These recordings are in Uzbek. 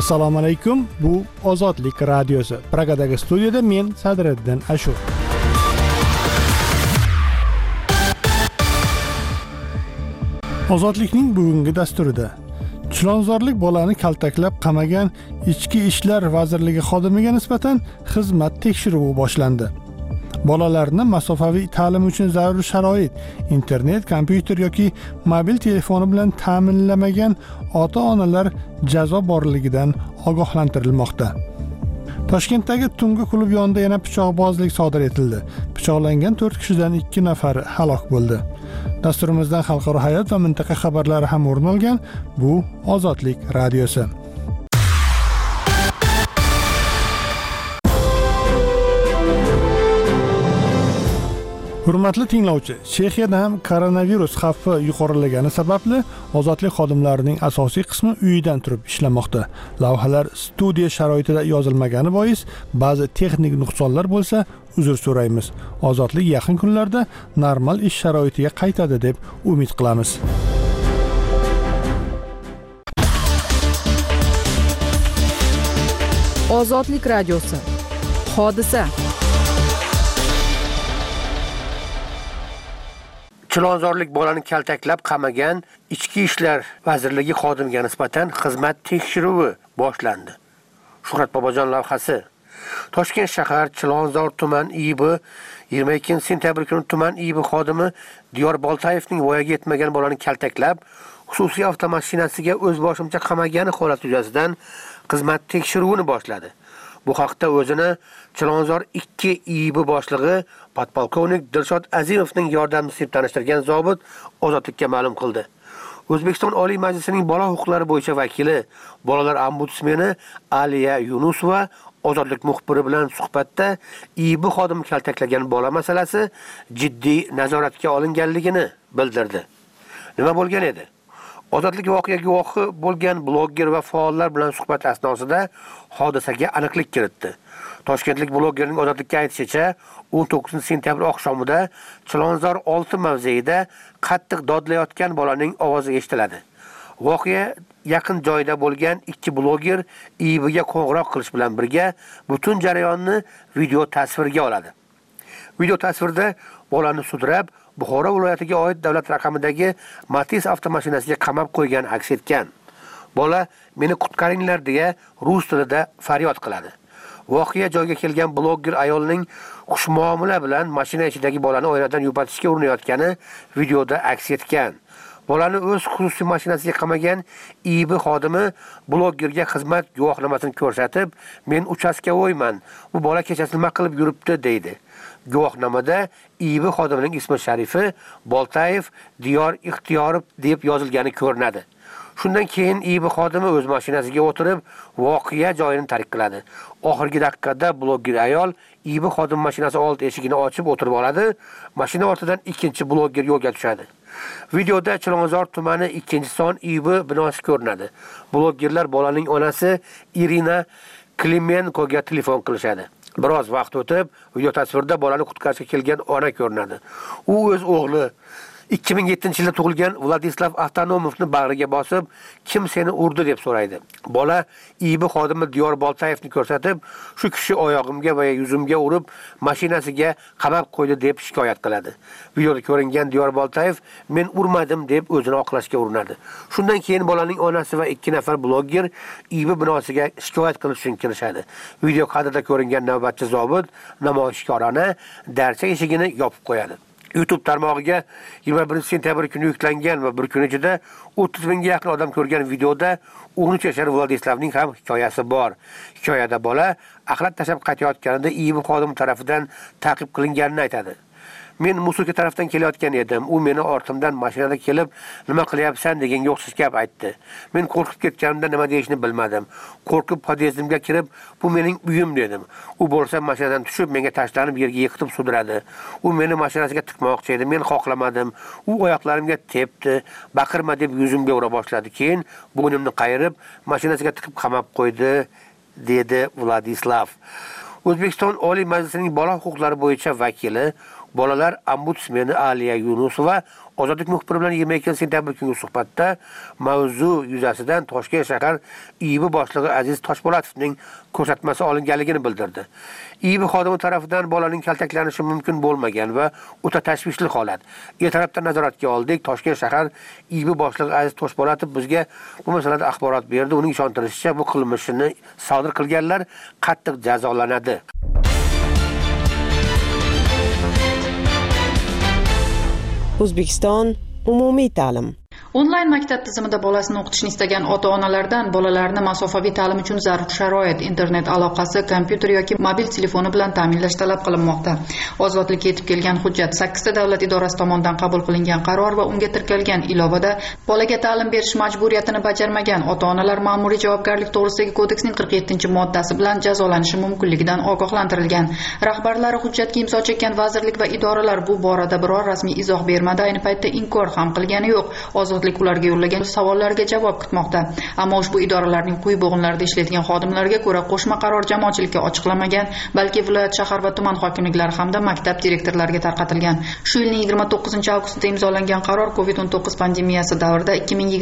Assalomu alaykum. Bu Ozodlik radiosi. Pragadagi studiyada men Sadriddin Ashur. Ozodlikning bugungi dasturida chilonzorlik bolani kaltaklab qamagan Ichki ishlar vazirligi xodimiga nisbatan xizmat tekshiruvi boshlandi. Bolalarni masofaviy ta'lim uchun zarur sharoit, internet, kompyuter yoki mobil telefoni bilan ta'minlamagan ota-onalar jazo borligidan ogohlantirilmoqda. Toshkentdagi tungi klub yonida yana pichoqbozlik sodir etildi. Pichoqlangan 4 kishidan 2 nafari halok bo'ldi. Dasturimizdan xalqaro hayot va mintaqa xabarlari ham o'rin olgan. Bu Ozodlik radiosi. Hurmatli tinglovchi, Chexiyada ham koronavirus xavfi yuqorilagani sababli ozodlik xodimlarining asosiy qismi uyidan turib ishlamoqda. Lavhalar studiya sharoitida yozilmagani bois ba'zi texnik nuqsonlar bo'lsa, uzr so'raymiz. Ozodlik yaqin kunlarda normal ish sharoitiga qaytadi deb umid qilamiz. Ozodlik radiosi. Hodisa. Chilonzorlik bolani kaltaklab qamagan Ichki ishlar vazirligi xodimiga nisbatan xizmat tekshiruvi boshlandi. Shuhrat Bobojon lavhasi. Toshkent shahar Chilonzor tuman IB 22 sentyabr kuni tuman IB xodimi Diyor Boltayevning voyaga yetmagan bolani kaltaklab, xususiy avtomashinasiga o'z boshimcha qamagani holati yuzasidan xizmat tekshiruvini boshladi. Bu haqda o'zini Chilonzor 2 IB boshlig'i podpolkovnik Dilshod Azimovning yordamchisi deb tanishtirgan zobit Ozodlikka ma'lum qildi. O'zbekiston Oliy Majlisining bola huquqlari bo'yicha vakili, bolalar ombudsmeni Aliya Yunusova Ozodlik muxbiri bilan suhbatda IB xodimi kaltaklagan bola masalasi jiddiy nazoratga olinganligini bildirdi. Nima bo'lgan edi? Ozodlik voqea guvohi bo'lgan blogger va faollar bilan suhbat asnosida hodisaga aniqlik kiritdi. Toshkentlik bloggerning Ozodlikka aytishicha, 19 sentyabr oqshomida Chilonzor 6 mavzeida qattiq dodlayotgan bolaning ovozi eshitiladi. Voqea yaqin joyda bo'lgan 2 blogger IBga qo'ng'iroq qilish bilan birga butun jarayonni video tasvirga oladi. Video tasvirda bolani sudrab Buxoro viloyatiga oid davlat raqamidagi Matiz avtomashinasiga qamab qo'ygan aks etgan. Bola "Meni qutqaringlar" deya rus tilida faryod qiladi. Voqea joyiga kelgan blogger ayolning xushmuomala bilan mashina ichidagi bolani oynadan yupatishga urinayotgani videoda aks etgan. Bolani o'z xususiy mashinasiga qamagan IB xodimi bloggerga xizmat guvohnomasini ko'rsatib, "Men uchastkovoyman. Bu bola kechasi nima qilib yuribdi" deydi. Guvohnomada IB xodimining ismi sharifi Boltayev Diyor Ixtiyorov deb yozilgani ko'rinadi. Shundan keyin IB xodimi o'z mashinasiga o'tirib, voqea joyini tark qiladi. Oxirgi daqiqada blogger ayol IB xodim mashinasi old eshigini ochib o'tirib oladi. Mashina ortidan ikkinchi blogger yo'lga tushadi. Videoda Chilonzor tumani 2-son IB binosi ko'rinadi. Bloggerlar bolaning onasi Irina Klimenkoga telefon qilishadi. Biroz vaqt o'tib, video tasvirda bolani qutqarishga kelgan ona ko'rinadi. U o'z o'g'li 2007-yilda tug'ilgan Vladislav Avtonomovni bag'riga bosib, "Kim seni urdi?" deb so'raydi. Bola IB xodimi Diyor Boltayevni ko'rsatib, "Shu kishi oyog'imga va yuzimga urib, mashinasiga qamab qo'ydi" deb shikoyat qiladi. Videoda ko'ringan Diyor Boltayev "Men urmadim" deb o'zini oqlashga urinadi. Shundan keyin bolaning onasi va 2 nafar blogger IB binosiga shikoyat qilish uchun kirishadi. Video kadrda ko'ringan navbatchi zobit namoyishkorona darcha eshigini yopib qo'yadi. YouTube tarmog'iga 21 sentyabr kuni yuklangan va bir kun ichida 30 mingga yaqin odam ko'rgan videoda 13 yashar Vladislavning ham hikoyasi bor. Hikoyada bola axlat tashab qaytayotganida IB xodimi tomonidan ta'qib qilinganini aytadi. "Men Musulka tarafdan kelayotgan edim. U meni ortimdan mashinada kelib, 'Nima qilyapsan?' deganga o'xshash gap aytdi. Men qo'rqib ketganimda nima deyishni bilmadim. Qo'rqib podyezdimga kirib, 'Bu mening uyim' dedim. U bo'lsa mashinadan tushib, menga tashlanib yerga yiqitib sudradi. U meni mashinasiga tiqmoqchi edi. Men xohlamadim. U oyoqlarimga tepdi, 'Baqirma' deb yuzimga ura boshladi. Keyin bo'ynimni qayirib, mashinasiga tiqib qamab qo'ydi", dedi Vladislav. O'zbekiston Oliy Majlisining bola huquqlari bo'yicha vakili, bolalar ombudsmeni Aliya Yunusova Ozodlik muxbiri bilan 22 sentyabr kungi suhbatda mavzu yuzasidan Toshkent shahar IIB boshlig'i Aziz Toshpo'latovning ko'rsatmasi olinganligini bildirdi. IIB xodimi tomonidan bolaning kaltaklanishi mumkin bo'lmagan va o'ta tashvishli holat. Ertalabdan nazoratga oldik. Toshkent shahar IIB boshlig'i Aziz Toshpo'latov bizga bu masalada axborot berdi. Uning ishontirishicha, bu qilmishini sodir qilganlar qattiq jazolanadi. O'zbekiston umumiy ta'lim. Onlayn maktab tizimida bolasini o'qitishni istagan ota-onalardan bolalarni masofaviy ta'lim uchun zarur sharoit, internet aloqasi, kompyuter yoki mobil telefoni bilan ta'minlash talab qilinmoqda. Ozodlikka yetib kelgan hujjat 8 ta davlat idorasi tomonidan qabul qilingan qaror va unga kiritilgan ilovada bolaga ta'lim berish majburiyatini bajarmagan ota-onalar ma'muriy javobgarlik to'g'risidagi kodeksning 47-moddasi bilan jazolanishi mumkinligidan ogohlantirilgan. Rahbarlari hujjatga imzo chekkan vazirlik va idoralar bu borada biror rasmiy izoh bermadi, ayni paytda inkor ham qilgani yo'q. Ozodlik ularga yo'llagan savollarga javob kutmoqda. Ammo ushbu idoralarning quyi bo'g'inlarida ishlaydigan xodimlarga ko'ra qo'shma qaror jamoatchilikka ochiqlanmagan, balki viloyat, shahar va tuman hokimliklari hamda maktab direktorlariga tarqatilgan. Shu yilning 29-avgustida imzolangan qaror COVID-19 pandemiyasi davrida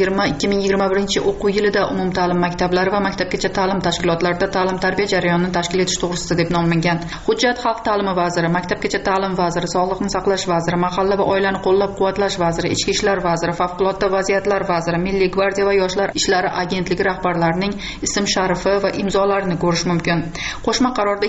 2020-2021 o'quv yilida umumta'lim maktablari va maktabgacha ta'lim tashkilotlarida ta'lim-tarbiya jarayonini tashkil etish to'g'risida deb nomlangan. Hujjat Xalq ta'limi vaziri, maktabgacha ta'lim vaziri, sog'liqni saqlash vaziri, mahalla va oilani qo'llab-quvvatlash vaziri, ichki ishlar vaziri, favqulodda vaziyatlar vaziri, Milliy gvardiya va yoshlar ishlari agentligi rahbarlarining ism-sharifi va imzolarini ko'rish mumkin. Qo'shma qarorda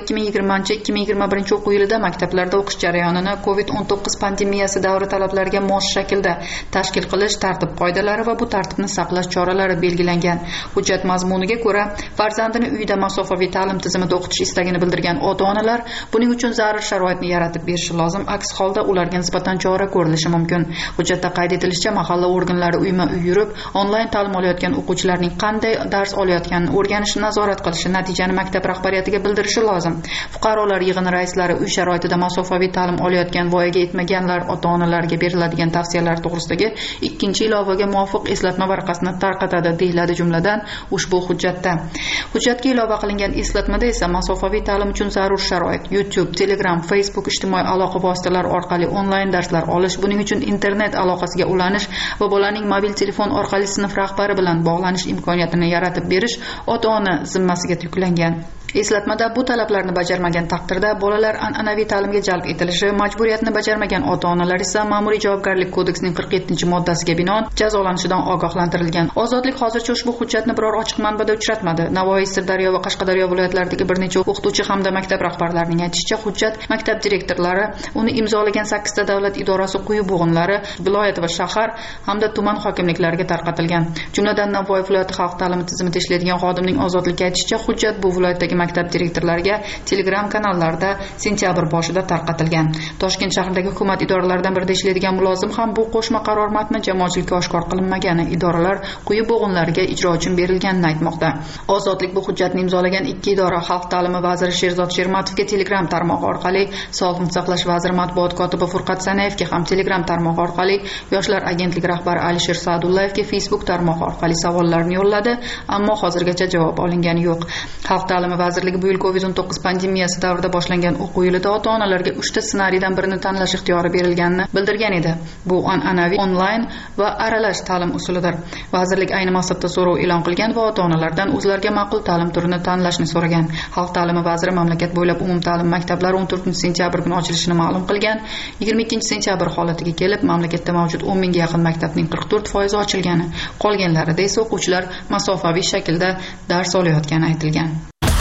2020-2021 o'quv yilida maktablarda o'qish jarayonini COVID-19 pandemiyasi davri talablariga mos shaklda tashkil qilish tartib-qoidalari va bu tartibni saqlash choralari belgilangan. Hujjat mazmuniga ko'ra, farzandini uyda masofaviy ta'lim tizimida o'qitish istagini bildirgan ota-onalar buning uchun zarur sharoitni yaratib berishi lozim. Aks holda ularga nisbatan chora ko'rilishi mumkin. Hujjatda qayd etilishicha, mahalla organlari uyma-uy yurib, onlayn ta'lim olayotgan o'quvchilarning qanday dars olayotganini o'rganishni nazorat qilishi, natijani maktab rahbariyatiga bildirishi lozim. Fuqarolar yig'ini raislari uy sharoitida masofaviy ta'lim olayotgan voyaga yetmaganlar ota-onalarga beriladigan tavsiyalar to'g'risidagi 2-ilovaga muvofiq eslatma varaqasini tarqatadi, deyiladi jumladan ushbu hujjatda. Hujjatga ilova qilingan eslatmada esa masofaviy ta'lim uchun zarur sharoit, YouTube, Telegram, Facebook ijtimoiy aloqa vositalari orqali onlayn darslar olish, buning uchun internet aloqasiga ulanish va bolaning mobil telefon orqali sinf rahbari bilan bog'lanish imkoniyatini yaratib berish ota-ona zimmasiga yuklangan. Eslatmada bu talablarni bajarmagan taqdirda bolalar an'anaviy ta'limga jalb etilishi, majburiyatni bajarmagan ota-onalar esa ma'muriy javobgarlik kodeksining 47-moddasiga binoan jazolanishidan ogohlantirilgan. Ozodlik hozircha ushbu hujjatni biror ochiq manbada uchratmadi. Navoiy, Sirdaryo va Qashqadaryo viloyatlaridagi bir necha o'qituvchi hamda maktab rahbarlarining aytishicha, hujjat maktab direktorlari, uni imzolagan 8 ta davlat idorasi quyi bo'g'inlari, viloyat va shahar hamda tuman hokimliklariga tarqatilgan. Jumladan Navoiy viloyati xalq ta'limi tizimida ishlaydigan xodimning Ozodlikka aytishicha, hujjat bu viloyatdagi maktab direktorlariga Telegram kanallarida sentyabr boshida tarqatilgan. Toshkent shahridagi hukumat idoralaridan birida ishlaydigan mulozim ham bu qo'shma qaror matni jamoatchilikka oshkor qilinmagani, idoralar quyi bo'g'inlariga ijro uchun berilganini aytmoqda. Ozodlik bu hujjatni imzolagan 2 idora, Xalq ta'limi vaziri Sherzod Shermatovga Telegram tarmog'i orqali, Sog'liqni saqlash vaziri matbuot kotibi Furqat Sanayevga ham Telegram tarmog'i orqali, yoshlar agentligi rahbari Alisher Sa'dullayevga Facebook tarmog'i orqali savollarni yo'lladi, ammo hozirgacha javob olingani yo'q. Xalq ta'limi vazirligi bu yil COVID-19 pandemiyasi davrida boshlangan o'quv yilida ota-onalarga 3 ta ssenariydan birini tanlash ixtiyori berilganini bildirgan edi. Bu an'anaviy, onlayn va aralash ta'lim usulidir. Vazirlik ayni maqsadda so'rov e'lon qilgan va ota-onalardan o'zlariga ma'qul ta'lim turini tanlashni so'ragan. Xalq ta'limi vaziri mamlakat bo'ylab umumta'lim maktablari 14-sentyabr kuni ochilishini ma'lum qilgan. 22-sentyabr holatiga kelib, mamlakatda mavjud 10 mingga yaqin maktabning 44% ochilgani, qolganlarida esa o'quvchilar masofaviy shaklda dars olayotgani aytilgan.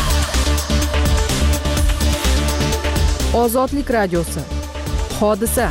Ozodlik radiosi. Hodisa.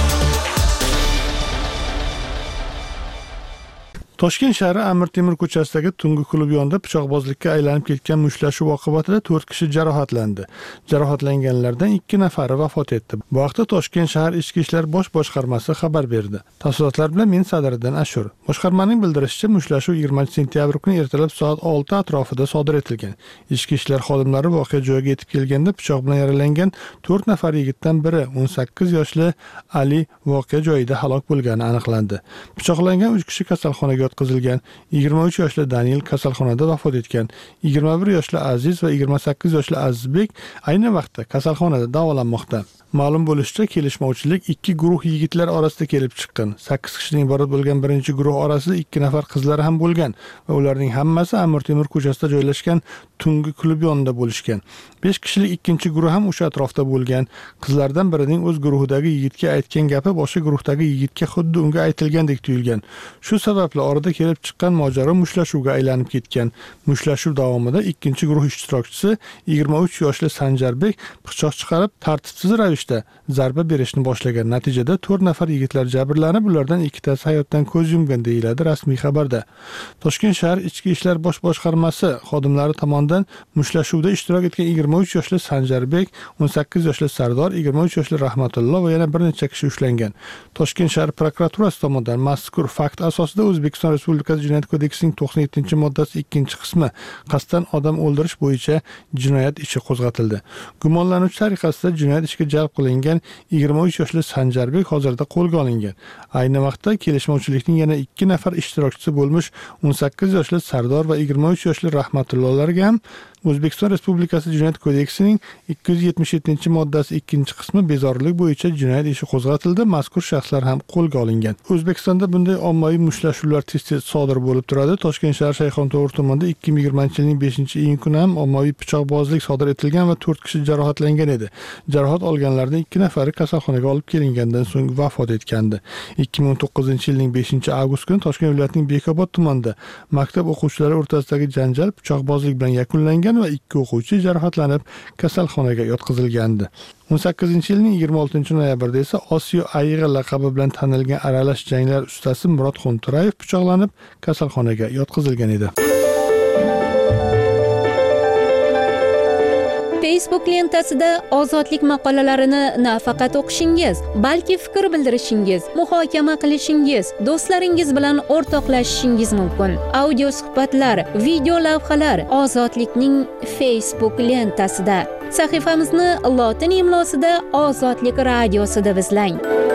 Toshkent shahri Amir Temur ko'chasidagi tungi klub yonida pichoqbozlikka aylanib ketgan mushtlashuv oqibatida 4 kishi jarohatlandi. Jarohatlanganlardan 2 nafari vafot etdi. Bu haqda Toshkent shahar Ichki ishlar bosh boshqarmasi xabar berdi. Tafsilotlar bilan men Sadriddin Ashur. Boshqarmaning bildirishicha, mushtlashuv 20-sentyabr kuni ertalab soat 6 atrofida sodir etilgan. Ichki ishlar xodimlari voqea joyiga yetib kelganda pichoq bilan yaralangan 4 nafar yigitdan biri 18 yoshli Ali voqea joyida halok bo'lgani aniqlandi. Pichoqlangan 3 kishi kasalxonaga yotqizilgan. 23 yoshli Daniel kasalxonada vafot etgan. 21 yoshli Aziz va 28 yoshli Azizbek ayni vaqtda kasalxonada davolanmoqda. Ma'lum bo'lishicha, kelishmovchilik ikki guruh yigitlar orasida kelib chiqqan. 8 kishidan iborat bo'lgan birinchi guruh orasida 2 nafar qizlar ham bo'lgan va ularning hammasi Amir Temur ko'chasida joylashgan tungi klub yonida bo'lishgan. 5 kishilik ikkinchi guruh ham o'sha atrofda bo'lgan. Qizlardan birining o'z guruhidagi yigitga aytgan gapi boshqa guruhdagi yigitga xuddi unga aytilgandek tuyulgan. Shu sababli orada kelib chiqqan mojaro mushtlashuvga aylanib ketgan. Mushlashuv davomida ikkinchi guruh ishtirokchisi 23 yoshli Sanjarbek pichoq chiqarib tartibsiz ravishda zarba berishni boshlagan. Natijada 4 nafar yigitlar jabrlanib, ulardan ikkitasi hayotdan ko'z yumgan deyiladi rasmiy xabarda. Toshkent shahar Ichki ishlar bosh boshqarmasi xodimlari tomonidan mushtlashuvda ishtirok etgan 23 yoshli Sanjarbek, 18 yoshli Sardor, 23 yoshli Rahmatullo va yana bir necha kishi ushlangan. Toshkent shahar prokuraturasi tomonidan mazkur fakt asosida O'zbekiston Respublikasi Jinoyat kodeksining 97-moddasi 2-qismi qasddan odam o'ldirish bo'yicha jinoyat ishi qo'zg'atildi. Gumonlanuvchi tariqasida jinoyat ishga jalb qilingan 23 yoshli Sanjarbek hozirda qo'lga olingan. Ayni vaqtda kelishmovchilikning yana 2 nafar ishtirokchisi bo'lmish 18 yoshli Sardor va 23 yoshli Rahmatullolarga ham O'zbekiston Respublikasi Jinoyat kodeksining 277-moddasi 2-qismi bezorilik bo'yicha jinoyat ishi qo'zg'atildi. Mazkur shaxslar ham qo'lga olingan. O'zbekistonda bunday ommaviy mushtlashuvlar tez-tez sodir bo'lib turadi. Toshkent shahar Shayxontohur tumanida 2020-yilning 5-iyun kuni ham ommaviy pichoqbozlik sodir etilgan va 4 kishi jarohatlangan edi. Jarohat olganlarning 2 nafari kasalxonaga olib kelingandan so'ng vafot etgandi. 2019-yilning 5-avgust kuni Toshkent viloyatining Bekobod tumanida maktab o'quvchilari o'rtasidagi janjal pichoqbozlik bilan yakunlangan va 2 o'quvchi jarohatlanib kasalxonaga yotqizilgandi. 18-yilning 26-noyabrida esa Osiyo ayg'i laqabi bilan tanilgan aralash janglar ustasi Murod Xunturayev pichoqlanib kasalxonaga yotqizilgan edi. Facebook lentasida ozodlik maqolalarini nafaqat o'qishingiz, balki fikr bildirishingiz, muhokama qilishingiz, do'stlaringiz bilan o'rtoqlashishingiz mumkin. Audio suhbatlar, video lavhalar Ozodlikning Facebook lentasida. Sahifamizni lotin imlosida Ozodlik radiosida izlang.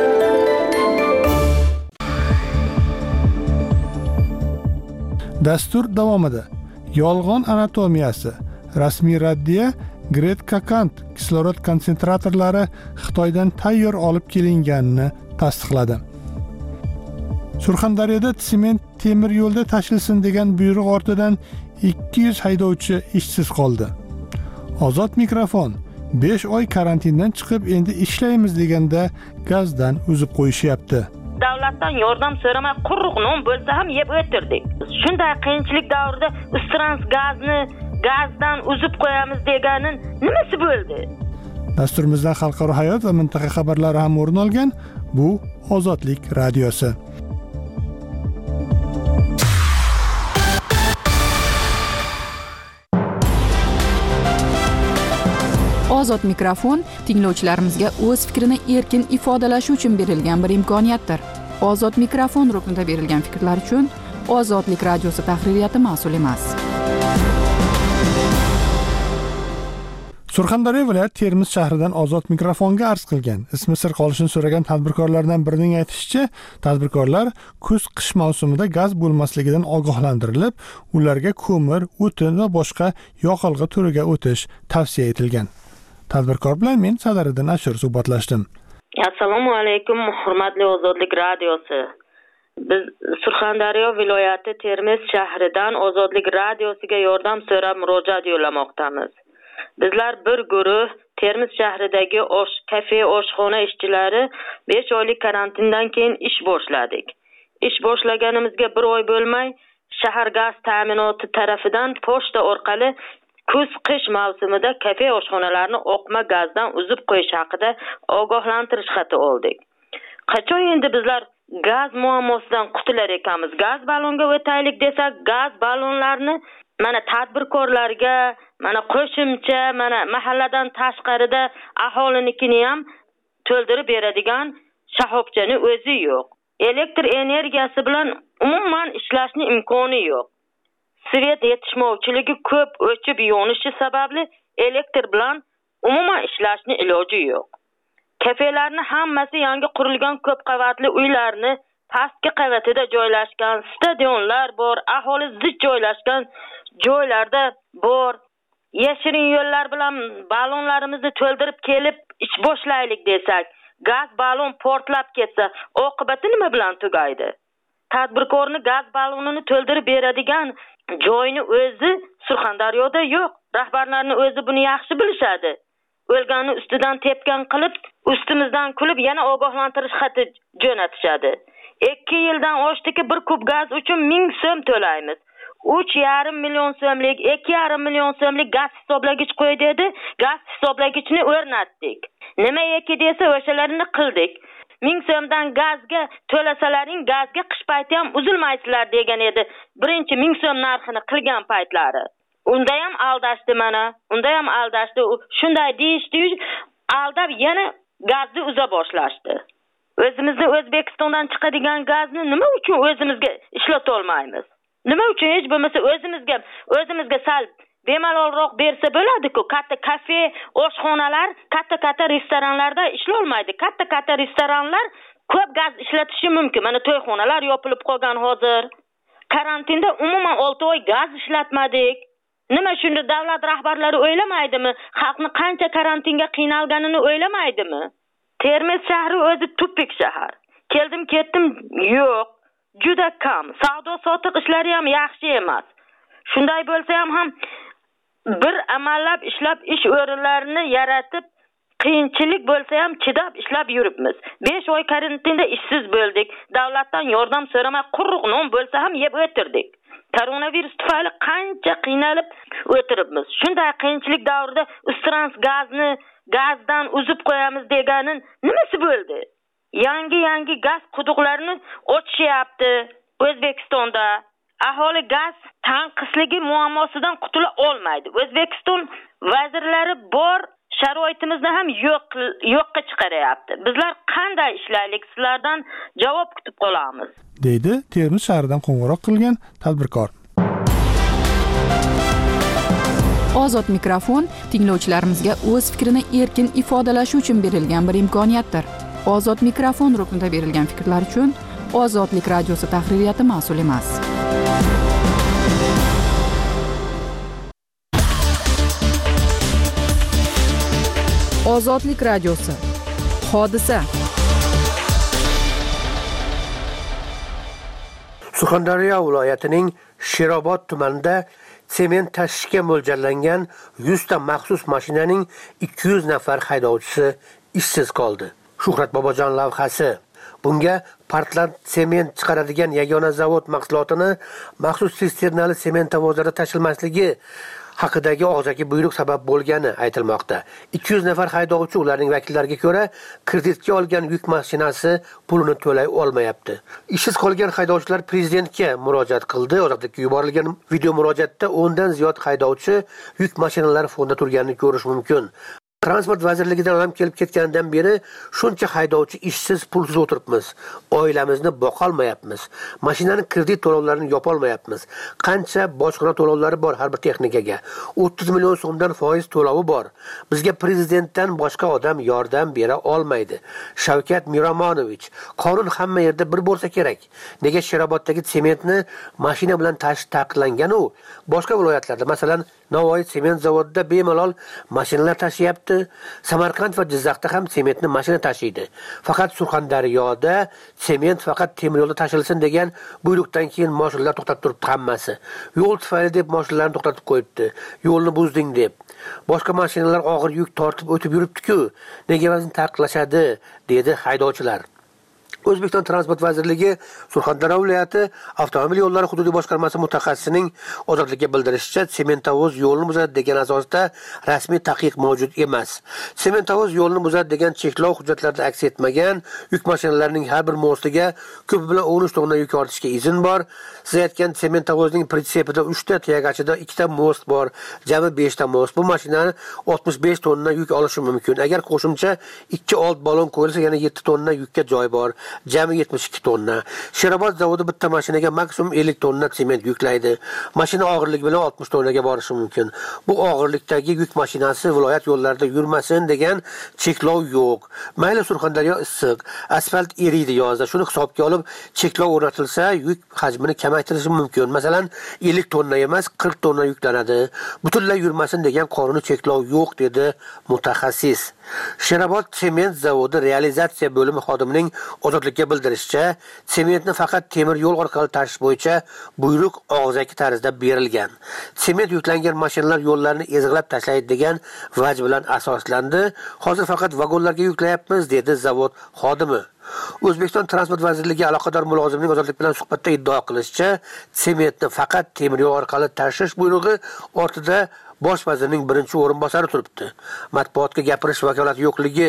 Dastur davomida yolg'on anatomiyasi, rasmiy raddiya Gret Kakant kislorod konsentratorlari Xitoydan tayyor olib kelinganini tasdiqladi. Surxondaryoda sement temir yo'lda tashilsin degan buyruq ortidan 200 haydovchi ishsiz qoldi. Ozod mikrofon 5 oy karantindan chiqib endi ishlaymiz deganda gazdan uzib qo'yishyapti. Davlatdan yordam so'ramay quruq non bo'lsa ham yeb o'tirdik. Shunday qiyinchilik davrida Ustrans gazdan uzib qo'yamiz deganin nimasi bo'ldi? Dasturimizdan xalqaro hayot va mintaqa xabarlari ham o'rin olgan. Bu Ozodlik radiosi. Ozod mikrofon tinglovchilarimizga o'z fikrini erkin ifodalashi uchun berilgan bir imkoniyatdir. Ozod mikrofon ruknida berilgan fikrlar uchun Ozodlik radiosi tahririyati mas'ul emas. Surxondaryo viloyati Termiz shahridan Ozod mikrofonga arz qilgan. Ismi sir qolishini so'ragan tadbirkorlardan birining aytishicha, tadbirkorlar kuz-qish mavsumida gaz bo'lmasligidan ogohlantirilib, ularga ko'mir, o'tin va boshqa yoqilg'i turiga o'tish tavsiya etilgan. Tadbirkor bilan men Sadariddin Ashur suhbatlashdim. Assalomu alaykum, hurmatli Ozodlik radiosi. Biz Surxondaryo viloyati Termiz shahridan Ozodlik radiosiga yordam so'rab murojaat yo'llamoqdamiz. Bizlar bir guruh Termiz shahridagi kafe, oshxona ishchilari 5 oylik karantindan keyin ish boshladik. Ish boshlaganimizga 1 oy bo'lmay, shahar gaz ta'minoti tarafidan pochta orqali kuz-qish mavsumida kafe, oshxonalarni oqma gazdan uzib qo'yish haqida ogohlantirish xati oldik. Qachon endi bizlar gaz muammosidan qutular ekanmiz? Gaz ballonga o'taylik desak, gaz ballonlarni mana tadbirkorlarga, mana qo'shimcha, mana mahalladan tashqarida aholinikini ham to'ldirib beradigan shahobchani o'zi yo'q. Elektr energiyasi bilan umuman ishlashning imkoni yo'q. Svet yetishmovchiligi ko'p, o'chib yonishi sababli elektr bilan umuman ishlashning iloji yo'q. Kafelarni hammasi yangi qurilgan ko'p qavatli uylarni pastki qavatida joylashgan stadionlar bor, aholi zich joylashgan joylarda bor. Yashirin yo'llar bilan ballonlarimizni to'ldirib kelib ish boshlaylik desak, gaz ballon portlab ketsa, oqibati nima bilan tugaydi? Tadbirkorni gaz ballonini to'ldirib beradigan joyni o'zi Surxondaryoda yo'q. Rahbarlarning o'zi buni yaxshi bilishadi. O'lganni ustidan tepgan qilib, ustimizdan kulib yana ogohlantirish xati jo'natishadi. 2 yildan oshdiki bir kub gaz uchun 1000 so'm to'laymiz. 3,5 million so'mlik, 2,5 million so'mlik gaz hisoblagich qo'y dedi. Gaz hisoblagichni o'rnatdik. Nima eki desa o'shalarini qildik. 1000 so'mdan gazga to'lasalaring gazga qish payti ham uzilmaysizlar degan edi. Birinchi 1000 so'm narxini qilgan paytlari. Unda ham aldashdi mana. Unda ham aldashdi. Shunday deyishdi, aldab yana gazni uza boshlashdi. O'zimizning O'zbekistondan chiqadigan gazni nima uchun o'zimizga ishlata olmaymiz? Nima uchun hech bo'lmasa o'zimizga sal bemalolroq bersa bo'ladi-ku. Katta kafe, oshxonalar, katta restoranlarda ishlay olmaydi. Katta restoranlar ko'p gaz ishlatishi mumkin. Mana to'yxonalar yopilib qolgan hozir. Karantinda umuman 6 oy gaz ishlatmadik. Nima shunda davlat rahbarlari o'ylamaydimi? Xalqni qancha karantinga qiynalganini o'ylamaydimi? Termiz shahri o'zi tupik shahar. Keldim ketdim yo'q. Juda kam. Savdo sotiq ishlari ham yaxshi emas. Shunday bo'lsa ham bir amallab ishlab ish o'rinlarini yaratib, qiyinchilik bo'lsa ham chidab ishlab yuribmiz. 5 oy karantinda ishsiz bo'ldik. Davlatdan yordam so'ramay quruq non bo'lsa ham yeb o'tirdik. Koronavirus tufayli qancha qiynalib o'tiribmiz. Shunday qiyinchilik davrida ustrans gazdan uzib qo'yamiz deganin nimasi bo'ldi? Yangi gaz quduqlarini ochishyapti O'zbekistonda. Aholi gaz tanqisligi muammosidan qutula olmaydi. O'zbekiston vazirlari bor sharoitimizni ham yo'qqa chiqaryapti. Bizlar qanday ishlaylik? Sizlardan javob kutib qolamiz, deydi Termiz shahridan qo'ng'iroq qilgan tadbirkor. Ozod mikrofon tinglovchilarimizga o'z fikrini erkin ifodalashi uchun berilgan bir imkoniyatdir. Ozod mikrofon ruknida berilgan fikrlar uchun Ozodlik radiosi tahririyati mas'ul emas. Ozodlik radiosi. Hodisa. Surxondaryo viloyatining Sherobod tumanida sement tashishga mo'ljallangan 100 ta maxsus mashinaning 200 nafar haydovchisi ishsiz qoldi. Shuhrat Bobojon lavhasi. Bunga Portland sement chiqaradigan yagona zavod mahsulotini maxsus sisternali sementavozlarda tashilmasligi haqidagi og'zaki buyruq sabab bo'lgani aytilmoqda. 200 nafar haydovchi ularning vakillariga ko'ra kreditga olgan yuk mashinasi pulini to'lay olmayapti. Ishsiz qolgan haydovchilar prezidentga murojaat qildi. Odatda yuborilgan video murojaatda 10 dan ziyod haydovchi yuk mashinalari fonda turganini ko'rish mumkin. Transport vazirligidan ham kelib ketgandan beri shuncha haydovchi ishsiz, pulsiz o'tiribmiz. Oilamizni boqolmayapmiz. Mashinaning kredit to'lovlarini yopolmayapmiz. Qancha bojxona to'lovlari bor har bir texnikaga. 30 million so'mdan foiz to'lovi bor. Bizga prezidentdan boshqa odam yordam bera olmaydi. Shavkat Miromonovich, qonun hamma yerda bir bo'lsa kerak. Nega Sheroboddagi sementni mashina bilan tashish taqiqlangan u? Boshqa viloyatlarda, masalan, Navoiy sement zavodida bemalol mashinalar tashyapti. Samarqand va Jizzaxda ham sementni mashina tashiydi. Faqat Surxondaryoda sement faqat temir yo'lda tashilsin degan buyruqdan keyin mashinalar to'xtab turibdi hammasi. Yo'l tufayli deb mashinalarni to'xtatib qo'yibdi. Yo'lni buzding deb. Boshqa mashinalar og'ir yuk tortib o'tib yuribdi-ku. Nega vazn taqiqlashadi, dedi haydovchilar. O'zbekiston Transport vazirligi Surxondaryo viloyati avtomobil yo'llari hududiy boshqarmasi mutaxassisining Ozodlikka bildirishicha, sementavoz yo'lni buzadi degan asosda rasmiy taqiq mavjud emas. Sementavoz yo'lni buzadi degan cheklov hujjatlarida aks etmagan. Yuk mashinalarining har bir mostiga ko'p bilan 13 tonna yuk ortishga izn bor. Siz aytgan sementavozning pritsepida 3 ta, tayagachida 2 ta most bor, jami 5 ta most. Bu mashinani 65 tonna yuk olishi mumkin. Agar qo'shimcha 2 old balon qo'yilsa, yana 7 tonna yukka joy bor. jami 72 tonna. Sherobod zavodi bitta mashinaga maksimum 50 tonna sement yuklaydi. Mashina og'irligi bilan 60 tonnaga borishi mumkin. Bu og'irlikdagi yuk mashinasi viloyat yo'llarida yurmasin degan cheklov yo'q. Mayli Surxondaryo issiq, asfalt eriydi yozda. Shuni hisobga olib cheklov o'rnatilsa, yuk hajmini kamaytirishi mumkin. Masalan, 50 tonna emas, 40 tonna yuklanadi. Butunlay yurmasin degan qonuniy cheklov yo'q dedi mutaxassis. Sherobod sement zavodi realizatsiya bo'limi xodimining ozodlikka bildirishicha, sementni faqat temir yo'l orqali tashish bo'yicha buyruq og'zaki tarzda berilgan. Sement yuklangan mashinalar yo'llarni ezg'ilab tashlaydi degan vaj bilan asoslandi. Hozir faqat vagonlarga yuklayapmiz dedi zavod xodimi. O'zbekiston Transport vazirligi aloqador mulozimning ozodlik bilan suhbatda iddao qilishicha, sementni faqat temir yo'l orqali tashish buyrug'i ortida bosh vazirning birinchi o'rinbosari turibdi. Matbuotga gapirish vakolati yo'qligi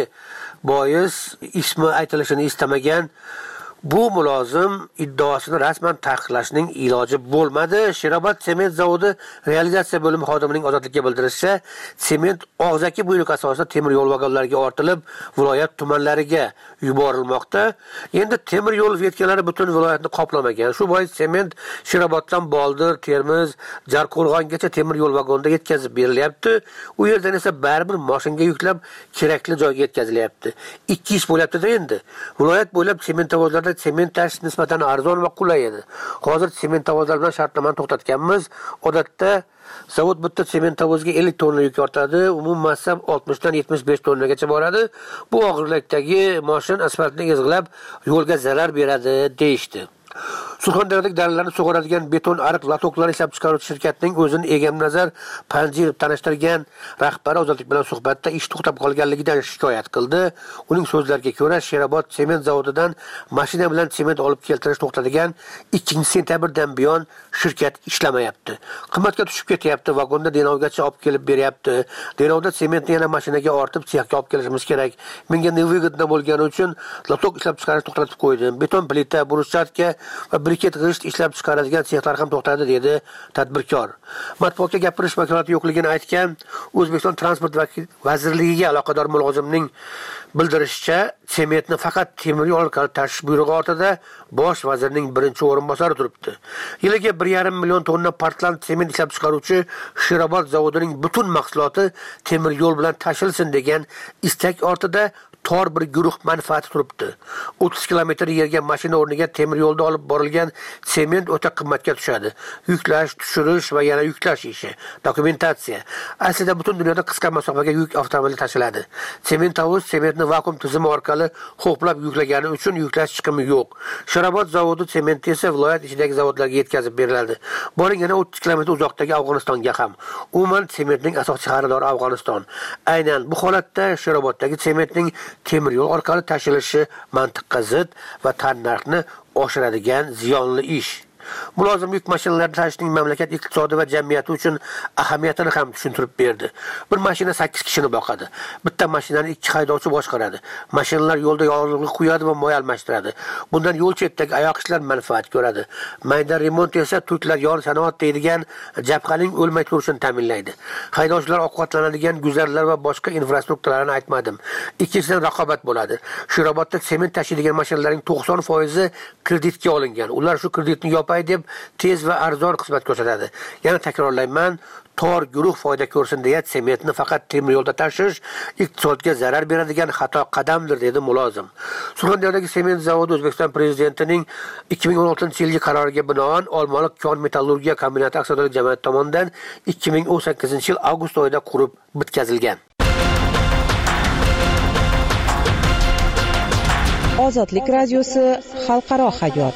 bois ismi aytilishini istamagan bu mulozim iddaosini rasman taqiqlashning iloji bo'lmadi. Sherobod sement zavodi realizatsiya bo'limi xodimining ozodlikka bildirishicha, sement og'zaki buyruq asosida temir yo'l vagonlariga ortilib, viloyat tumanlariga yuborilmoqda. Endi temir yo'l ветkalari butun viloyatni qoplamagan. Shu bois sement Sheroboddan Boldir, Termiz, Jarqo'rg'ongacha temir yo'l vagonida yetkazib berilyapti. U yerdan esa baribir mashinaga yuklab kerakli joyga yetkazilyapti. Ikki ish bo'lyapti-da endi. Viloyat bo'ylab sement zavodlarida sement tashish nisbatan arzon va qulay edi. Hozir sement zavodlari bilan shartnomani to'xtatganmiz. Odatda zavod bitta sement zavodiga 50 tonna yuk ortadi, umum massa 60 dan 75 tonnagacha boradi. Bu og'irlikdagi mashina asfaltni ezg'ilab yo'lga zarar beradi deyishdi. Surxondaryodagi daralarni sug'oradigan beton ariq latoklari ishlab chiqaruvchi shirkatining o'zini Egamnazar Panjirov tanishtirgan rahbari ozodlik bilan suhbatda ish to'xtab qolganligidan shikoyat qildi. Uning so'zlariga ko'ra, Sherobod sement zavodidan mashina bilan sement olib keltirish to'xtatigan 2-sentyabrdan buyon shirkat ishlamayapti. Qimmatga tushib ketyapti, vagonda Denovgacha olib kelib beryapti. Denovda sementni yana mashinaga ortib sexga olib kelishimiz kerak. Menga nevyigidna bo'lgani uchun latok ishlab chiqarishni to'xtatib qo'ydim. Beton plita, bruschatka va briket g'isht ishlab chiqaradigan sexlar ham to'xtadi dedi tadbirkor. Matbuotga gapirish vakolati yo'qligini aytgan O'zbekiston Transport vazirligiga aloqador mulozimning bildirishicha, sementni faqat temir yo'l orqali tashish buyrug'i ortida bosh vazirning birinchi o'rinbosari turibdi. Yiliga 1,5 million tonna Portland sement ishlab chiqaruvchi Sherobod zavodining butun mahsuloti temir yo'l bilan tashilsin degan istak ortida tor bir guruh manfaati turibdi. 30 kilometr yerga mashina o'rniga temir yo'lda olib borilgan sement o'ta qimmatga tushadi. Yuklash, tushirish va yana yuklash ishi, dokumentatsiya. Aslida butun dunyoda qisqa masofaga yuk avtomobili tashiladi. Sement zavodi sementni vakuum tizimi orqali ho'plab yuklagani uchun yuklash chiqimi yo'q. Sherobod zavodi sementi esa viloyat ichidagi zavodlarga yetkazib beriladi. Boring yana 30 kilometr uzoqdagi Afg'onistonga ham. Umuman sementning asosiy xaridori Afg'oniston. Aynan bu holatda Sheroboddagi sementning temir yo'l orqali tashilishi mantiqqa zid va tannarxni oshiradigan ziyonli ish. Mulozim yuk mashinalarini tashishning mamlakat iqtisodi va jamiyati uchun ahamiyatini ham tushuntirib berdi. Bir mashina 8 kishini boqadi. Bitta mashinani 2 haydovchi boshqaradi. Mashinalar yo'lda yorug'lik quyadi va moy almashtiradi. Bundan yo'l chetidagi oyoq ishlar manfaat ko'radi. Mayda remont esa turklar yor sanoat deydigan jabhaning o'lmay turishini ta'minlaydi. Haydovchilar ovqatlanadigan guzarlar va boshqa infrastrukturalarni aytmadim. Ikkinchidan raqobat bo'ladi. Sherobodda sement tashiydigan mashinalarning 90% kreditga olingan. Ular shu kreditni yopay deb tez va arzon xizmat ko'rsatadi. Yana takrorlayman, tor guruh foyda ko'rsin deya sementni faqat temir yo'lda tashish iqtisodga zarar beradigan xato qadamdir dedi mulozim. Surxondaryodagi sement zavodi O'zbekiston prezidentining 2016-yilgi qaroriga binoan Olmaliq kon metallurgiya kombinati aksiyadorlik jamiyati tomonidan 2018-yil avgust oyida qurib bitkazilgan. Ozodlik radiosi xalqaro hayot.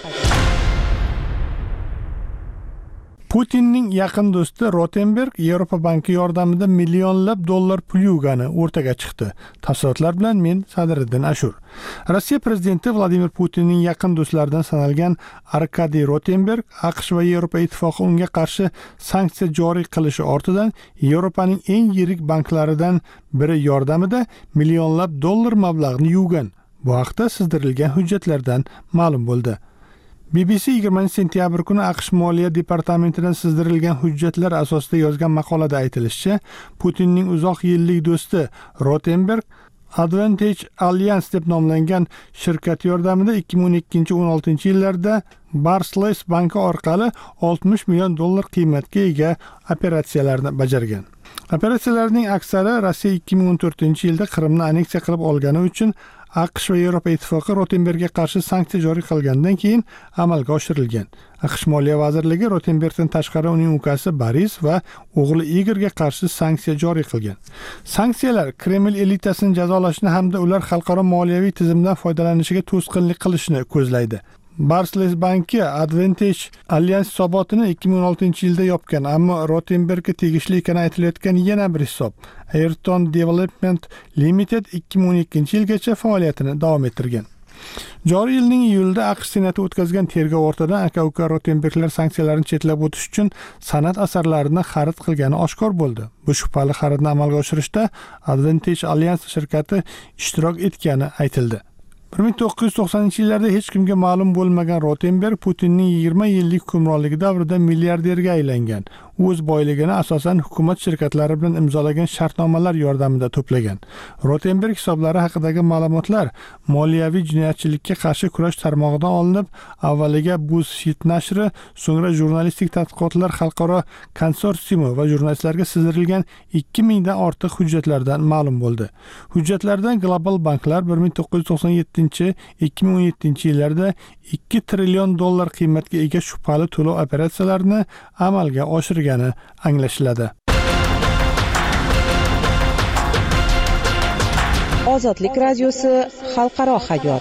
Putinning yaqin do'sti Rotenberg Yevropa banki yordamida millionlab dollar pul yuvgani o'rtaga chiqdi. Tafsilotlar bilan men Sadriddin Ashur. Rossiya prezidenti Vladimir Putinning yaqin do'stlaridan sanalgan Arkadiy Rotenberg AQSh va Yevropa ittifoqi unga qarshi sanksiya joriy qilishi ortidan Yevropaning eng yirik banklaridan biri yordamida millionlab dollar mablag'ni yuvgan. Bu haqda sizdirilgan hujjatlardan ma'lum bo'ldi. BBC 20-sentyabr kuni AQSh Moliya departamentidan sizdirilgan hujjatlar asosida yozgan maqolada aytilishicha, Putinning uzoq yillik do'sti Rotenberg Advantage Alliance deb nomlangan shirkat yordamida 2012-16 yillarda Barclays banki orqali $60 million qiymatga ega operatsiyalarni bajargan. Operatsiyalarning aksari Rossiya 2014-yilda Qrimni anneksiya qilib olgani uchun AQSh va Yevropa ittifoqi Rotenbergga qarshi sanksiya joriy qilgandan keyin amalga oshirilgan. AQSh Moliya vazirligi Rotenbergdan tashqari uning ukasi Boris va o'g'li Igorga qarshi sanksiya joriy qilgan. Sanksiyalar Kreml elitasini jazolashni hamda ular xalqaro moliyaviy tizimdan foydalanishiga to'sqinlik qilishni ko'zlaydi. Barclays banki Advantage Alliance hisobotini 2016-yilda yopgan, ammo Rotenbergga tegishli ekani aytilayotgan yana bir hisob Ayrton Development Limited 2012-yilgacha faoliyatini davom ettirgan. Joriy yilning iyulida AQSh senati o'tkazgan tergov ortidan aka-uka Rotenberglar sanksiyalarni chetlab o'tish uchun san'at asarlarini xarid qilgani oshkor bo'ldi. Bu shubhali xaridni amalga oshirishda Advantage Alliance shirkati ishtirok etgani aytildi. 1990-yillarda hech kimga ma'lum bo'lmagan Rotenberg Putinning 20 yillik hukmronligi davrida milliarderga aylangan. U o'z boyligini asosan hukumat shirkatlari bilan imzolagan shartnomalar yordamida to'plagan. Rotenberg hisoblari haqidagi ma'lumotlar moliyaviy jinoyatchilikka qarshi kurash tarmog'idan olinib, avvaliga BuzzFeed nashri, so'ngra jurnalistik tadqiqotlar xalqaro konsorsiumi va jurnalistlarga sizdirilgan 2000 dan ortiq hujjatlardan ma'lum bo'ldi. Hujjatlardan global banklar 1997-2017 yillarda $2 trillion qiymatga ega shubhali to'lov operatsiyalarini amalga oshirgani anglashiladi. Ozodlik radiosi xalqaro hayot.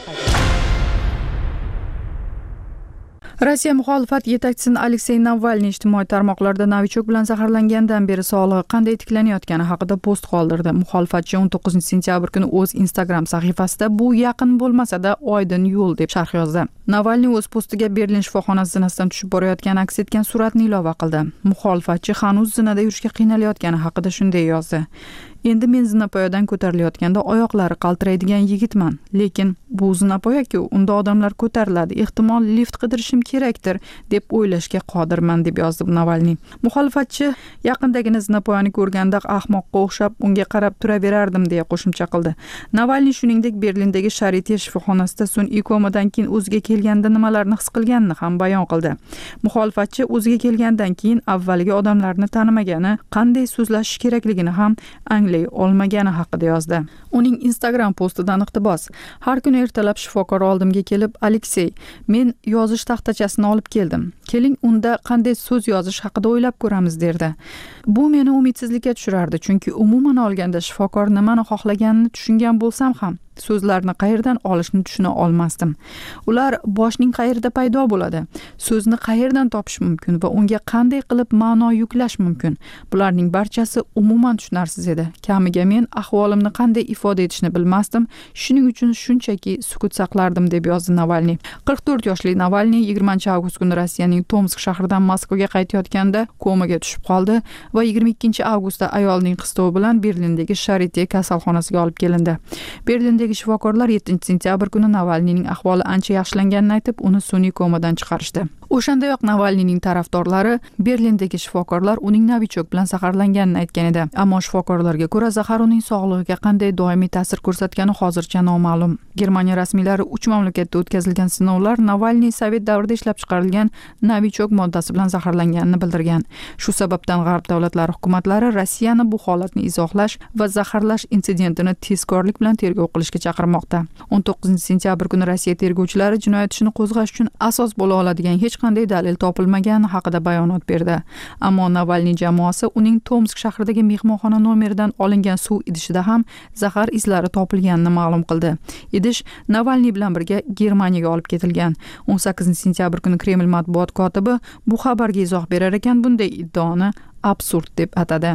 Rossiya muxolifat yetakchisi Aleksey Navalniy ijtimoiy tarmoqlarda novichok bilan zaharlangandan beri sog'lig'i qanday tiklanayotgani haqida post qoldirdi. Muxolifatchi 19-sentyabr kuni o'z Instagram sahifasida bu yaqin bo'lmasa-da oydin yo'l deb sharh yozdi. Navalniy o'z postiga Berlin shifoxonasi zinasidan tushib borayotgani aks etgan suratni ilova qildi. Muxolifatchi hanuz zinada yurishga qiynalayotgani haqida shunday yozdi. Endi men zinapoyadan ko'tarilayotganda oyoqlari qaltiraydigan yigitman, lekin bu zinapoya-ku, unda odamlar ko'tariladi, ehtimol lift qidirishim kerakdir deb o'ylashga qodirman deb yozdi Navalniy. Muxolifatchi yaqindagina zinapoyani ko'rganda ahmoqqa o'xshab unga qarab turaverardim deya qo'shimcha qildi. Navalniy shuningdek Berlindagi Charite shifoxonasida sun'iy komadan keyin o'ziga kelganda nimalarni his qilganini ham bayon qildi. Muxolifatchi o'ziga kelgandan keyin avvaliga odamlarni tanimagani, qanday so'zlashish kerakligini ham anglay olmagani haqida yozdi. Uning Instagram postidan iqtibos: Har kuni ertalab shifokor oldimga kelib, Aleksey, men yozish taxtachasini olib keldim. Keling, unda qanday so'z yozish haqida o'ylab ko'ramiz derdi. Bu meni umidsizlikka tushirardi, chunki umuman olganda shifokor nimani xohlaganini tushungan bo'lsam ham so'zlarni qayerdan olishni tushuna olmasdim. Ular boshning qayerda paydo bo'ladi, so'zni qayerdan topish mumkin va unga qanday qilib ma'no yuklash mumkin. Bularning barchasi umuman tushunarsiz edi. Kamiga men ahvolimni qanday ifoda etishni bilmasdim, shuning uchun shunchaki sukut saqlardim deb yozdi Navalniy. 44 yoshli Navalniy 20-avgust kuni Rossiyaning Tomsk shahridan Moskvaga qaytayotganda komaga tushib qoldi va 22-avgustda ayolning qistovi bilan Berlindagi Charite kasalxonasiga olib kelindi. Berlindagi shifokorlar 7-sentyabr kuni Navalniyning ahvoli ancha yaxshilanganini aytib, uni sun'iy komadan chiqarishdi. O'shandayoq Navalniyning tarafdorlari Berlindagi shifokorlar uning novichok bilan zaharlanganini aytgan edi. Ammo shifokorlarga ko'ra, zahar uning sog'lig'iga qanday doimiy ta'sir ko'rsatgani hozircha noma'lum. Germaniya rasmiylari 3 mamlakatda o'tkazilgan sinovlar Navalniy Sovet davrida ishlab chiqarilgan novichok moddasi bilan zaharlanganini bildirgan. Shu sababdan G'arb davlatlari hukumatlari Rossiyani bu holatni izohlash va zaharlash insidentini tezkorlik bilan tergov qilishga chaqirmoqda. 19-sentyabr kuni Rossiya tergovchilari jinoyat ishini qo'zg'ash uchun asos bo'la oladigan hech qanday dalil topilmagani haqida bayonot berdi. Ammo Navalniy jamoasi uning Tomsk shahridagi mehmonxona nomeridan olingan suv idishida ham zahar izlari topilganini ma'lum qildi. Idish Navalniy bilan birga Germaniyaga olib ketilgan. 18-sentyabr kuni Kreml matbuot kotibi bu xabarga izoh berar ekan, bunday iddaoni absurd deb atadi.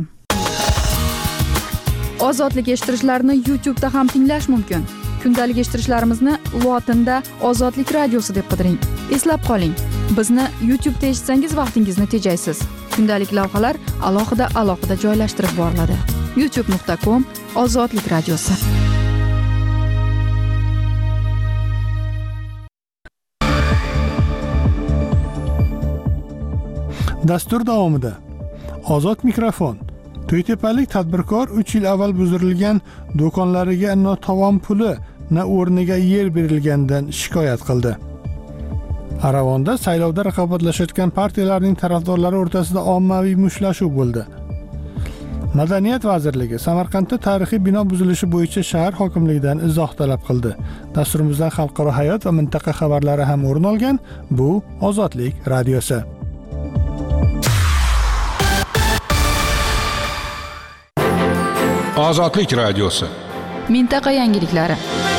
Ozodlik eshittirishlarni YouTube'da ham tinglash mumkin. Kundalik eshittirishlarimizni lotinda Ozodlik radiosi deb qidiring. Eslab qoling, bizni YouTube'da eshitsangiz vaqtingizni tejaysiz. Kundalik lavhalar alohida joylashtirib boriladi. youtube.com/Ozodlik radiosi. Dastur davomida Ozod mikrofon To'ytepalik tadbirkor 3 yil avval buzdirilgan do'konlariga tovon puli o'rniga yer berilgandan shikoyat qildi. Aravonda saylovda raqobatlashayotgan partiyalarning tarafdorlari o'rtasida ommaviy mushtlashuv bo'ldi. Madaniyat vazirligi Samarqandda tarixiy bino buzilishi bo'yicha shahar hokimligidan izoh talab qildi. Dasturimizdan xalqaro hayot va mintaqa xabarlari ham o'rin olgan. Bu Ozodlik radiosi. Ozodlik radiosi. Mintaqa yangiliklari.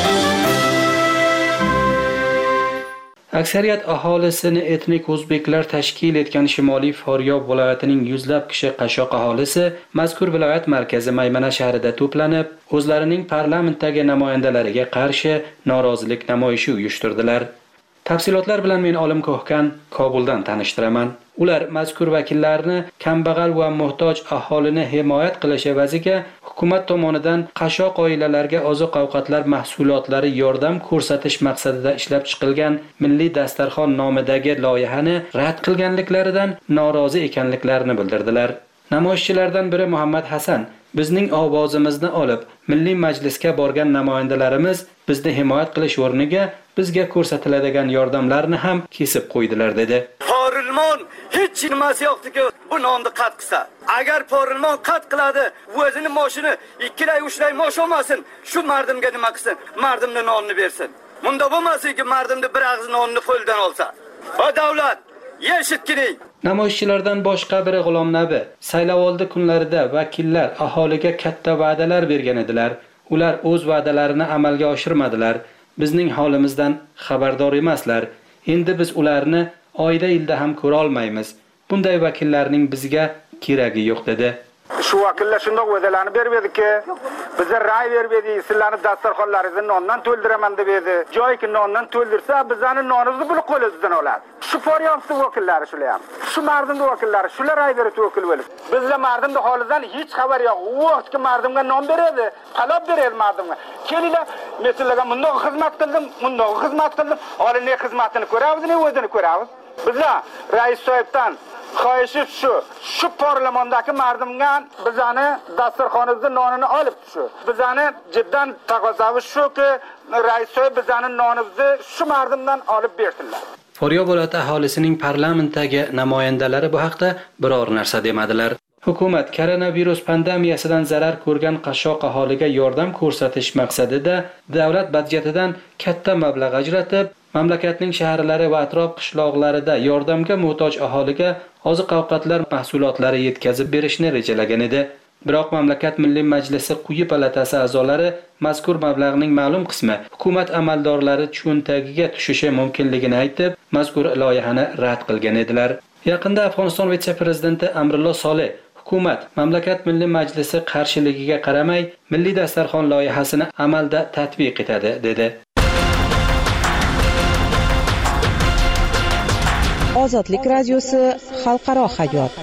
Aksariyat aholisini etnik o'zbeklar tashkil etgan Shimoliy Faryob viloyatining yuzlab kishi qashshoq aholisi mazkur viloyat markazi Maymana shahrida to'planib, o'zlarining parlamentdagi namoyandalariga qarshi norozilik namoyishi uyushtirdilar. Tafsilotlar bilan men Olim Ko'hkan Kobuldan tanishtiraman. Ular mazkur vakillarni kambag'al va muhtoj aholini himoyat qilish evaziga hukumat tomonidan qashshoq oilalarga oziq-ovqatlar mahsulotlari yordam ko'rsatish maqsadida ishlab chiqilgan Milliy dasturxon nomidagi loyihani rad qilganliklaridan norozi ekanliklarini bildirdilar. Namoyishchilardan biri Muhammad Hasan bizning ovozimizni olib, Milliy majlisga borgan namoyandalarimiz bizni himoyat qilish o'rniga bizga ko'rsatiladigan yordamlarni ham kesib qo'ydilar dedi. Porilmon hech nimasi yo'qdiki, bu nonni qat qilsa. Agar porilmon qat qiladi, o'zini moshini 2-3 mosh olmasin, shu mardimga nima qilsin? Mardimni nonni bersin. Bunda bo'lmasin-ki, mardimni bir og'iz nonni qo'ldan olsa. Va davlat yeshitkining. Namoyishchilardan boshqa biri G'ulom Nabi saylovoldi kunlarida vakillar aholiga katta va'dalar bergan edilar. Ular o'z va'dalarini amalga oshirmadilar. Bizning holimizdan xabardor emaslar. Endi biz ularni oyda yilda ham ko'ra olmaymiz. Bunday vakillarning bizga keragi yo'q dedi. Shu vakillar shunday va'dalarni beribdi-ki, bizga ra'y beribdi, sizlarni dasturxonlaringizni nondan to'ldiraman deb edi. Joyki nondan to'ldirsa, bizning nonimizni buni qo'limizdan oladi. Shu Faryobning vakillari shular ham. Shu mardimning vakillari shular ra'y berib vakil bo'lib. Bizlar mardimning holidan hech xabar yo'q. U vaqtga mardimga non beradi, talab beradi mardimga. Kelinglar, men sizlarga bundoq xizmat qildim, bundoq xizmat qildim. Hali ne xizmatini ko'ramiz, ne o'zini ko'ramiz. Bizlar rais so'yibdan xohishi shu parlamentdagi mardimga bizani dasturxonimizda nonini olib shu. Bizani jiddan taqozomiz shuki, rais so'yib bizani nonimizni shu mardimdan olib berdilar. Faryob viloyati aholisining parlamentdagi namoyandalari bu haqda biror narsa demadilar. Hukumat koronavirus pandemiyasidan zarar ko'rgan qashshoq aholiga yordam ko'rsatish maqsadida davlat budjetidan katta mablag' ajratib, mamlakatning shaharlari va atrof qishloqlarida yordamga muhtoj aholiga oziq-ovqatlar mahsulotlari yetkazib berishni rejalagan edi. Biroq mamlakat Milliy majlisi quyi palatasi a'zolari mazkur mablag'ning ma'lum qismi hukumat amaldorlari cho'ntagiga tushishi mumkinligini aytib, mazkur loyihani rad qilgan edilar. Yaqinda Afg'oniston vitse-prezidenti Amrullo Solih hukumat mamlakat Milliy majlisi qarshiligiga qaramay, Milliy dasturxon loyihasini amalda tatbiq etadi dedi. Ozodlik radiosi xalqaro hayot.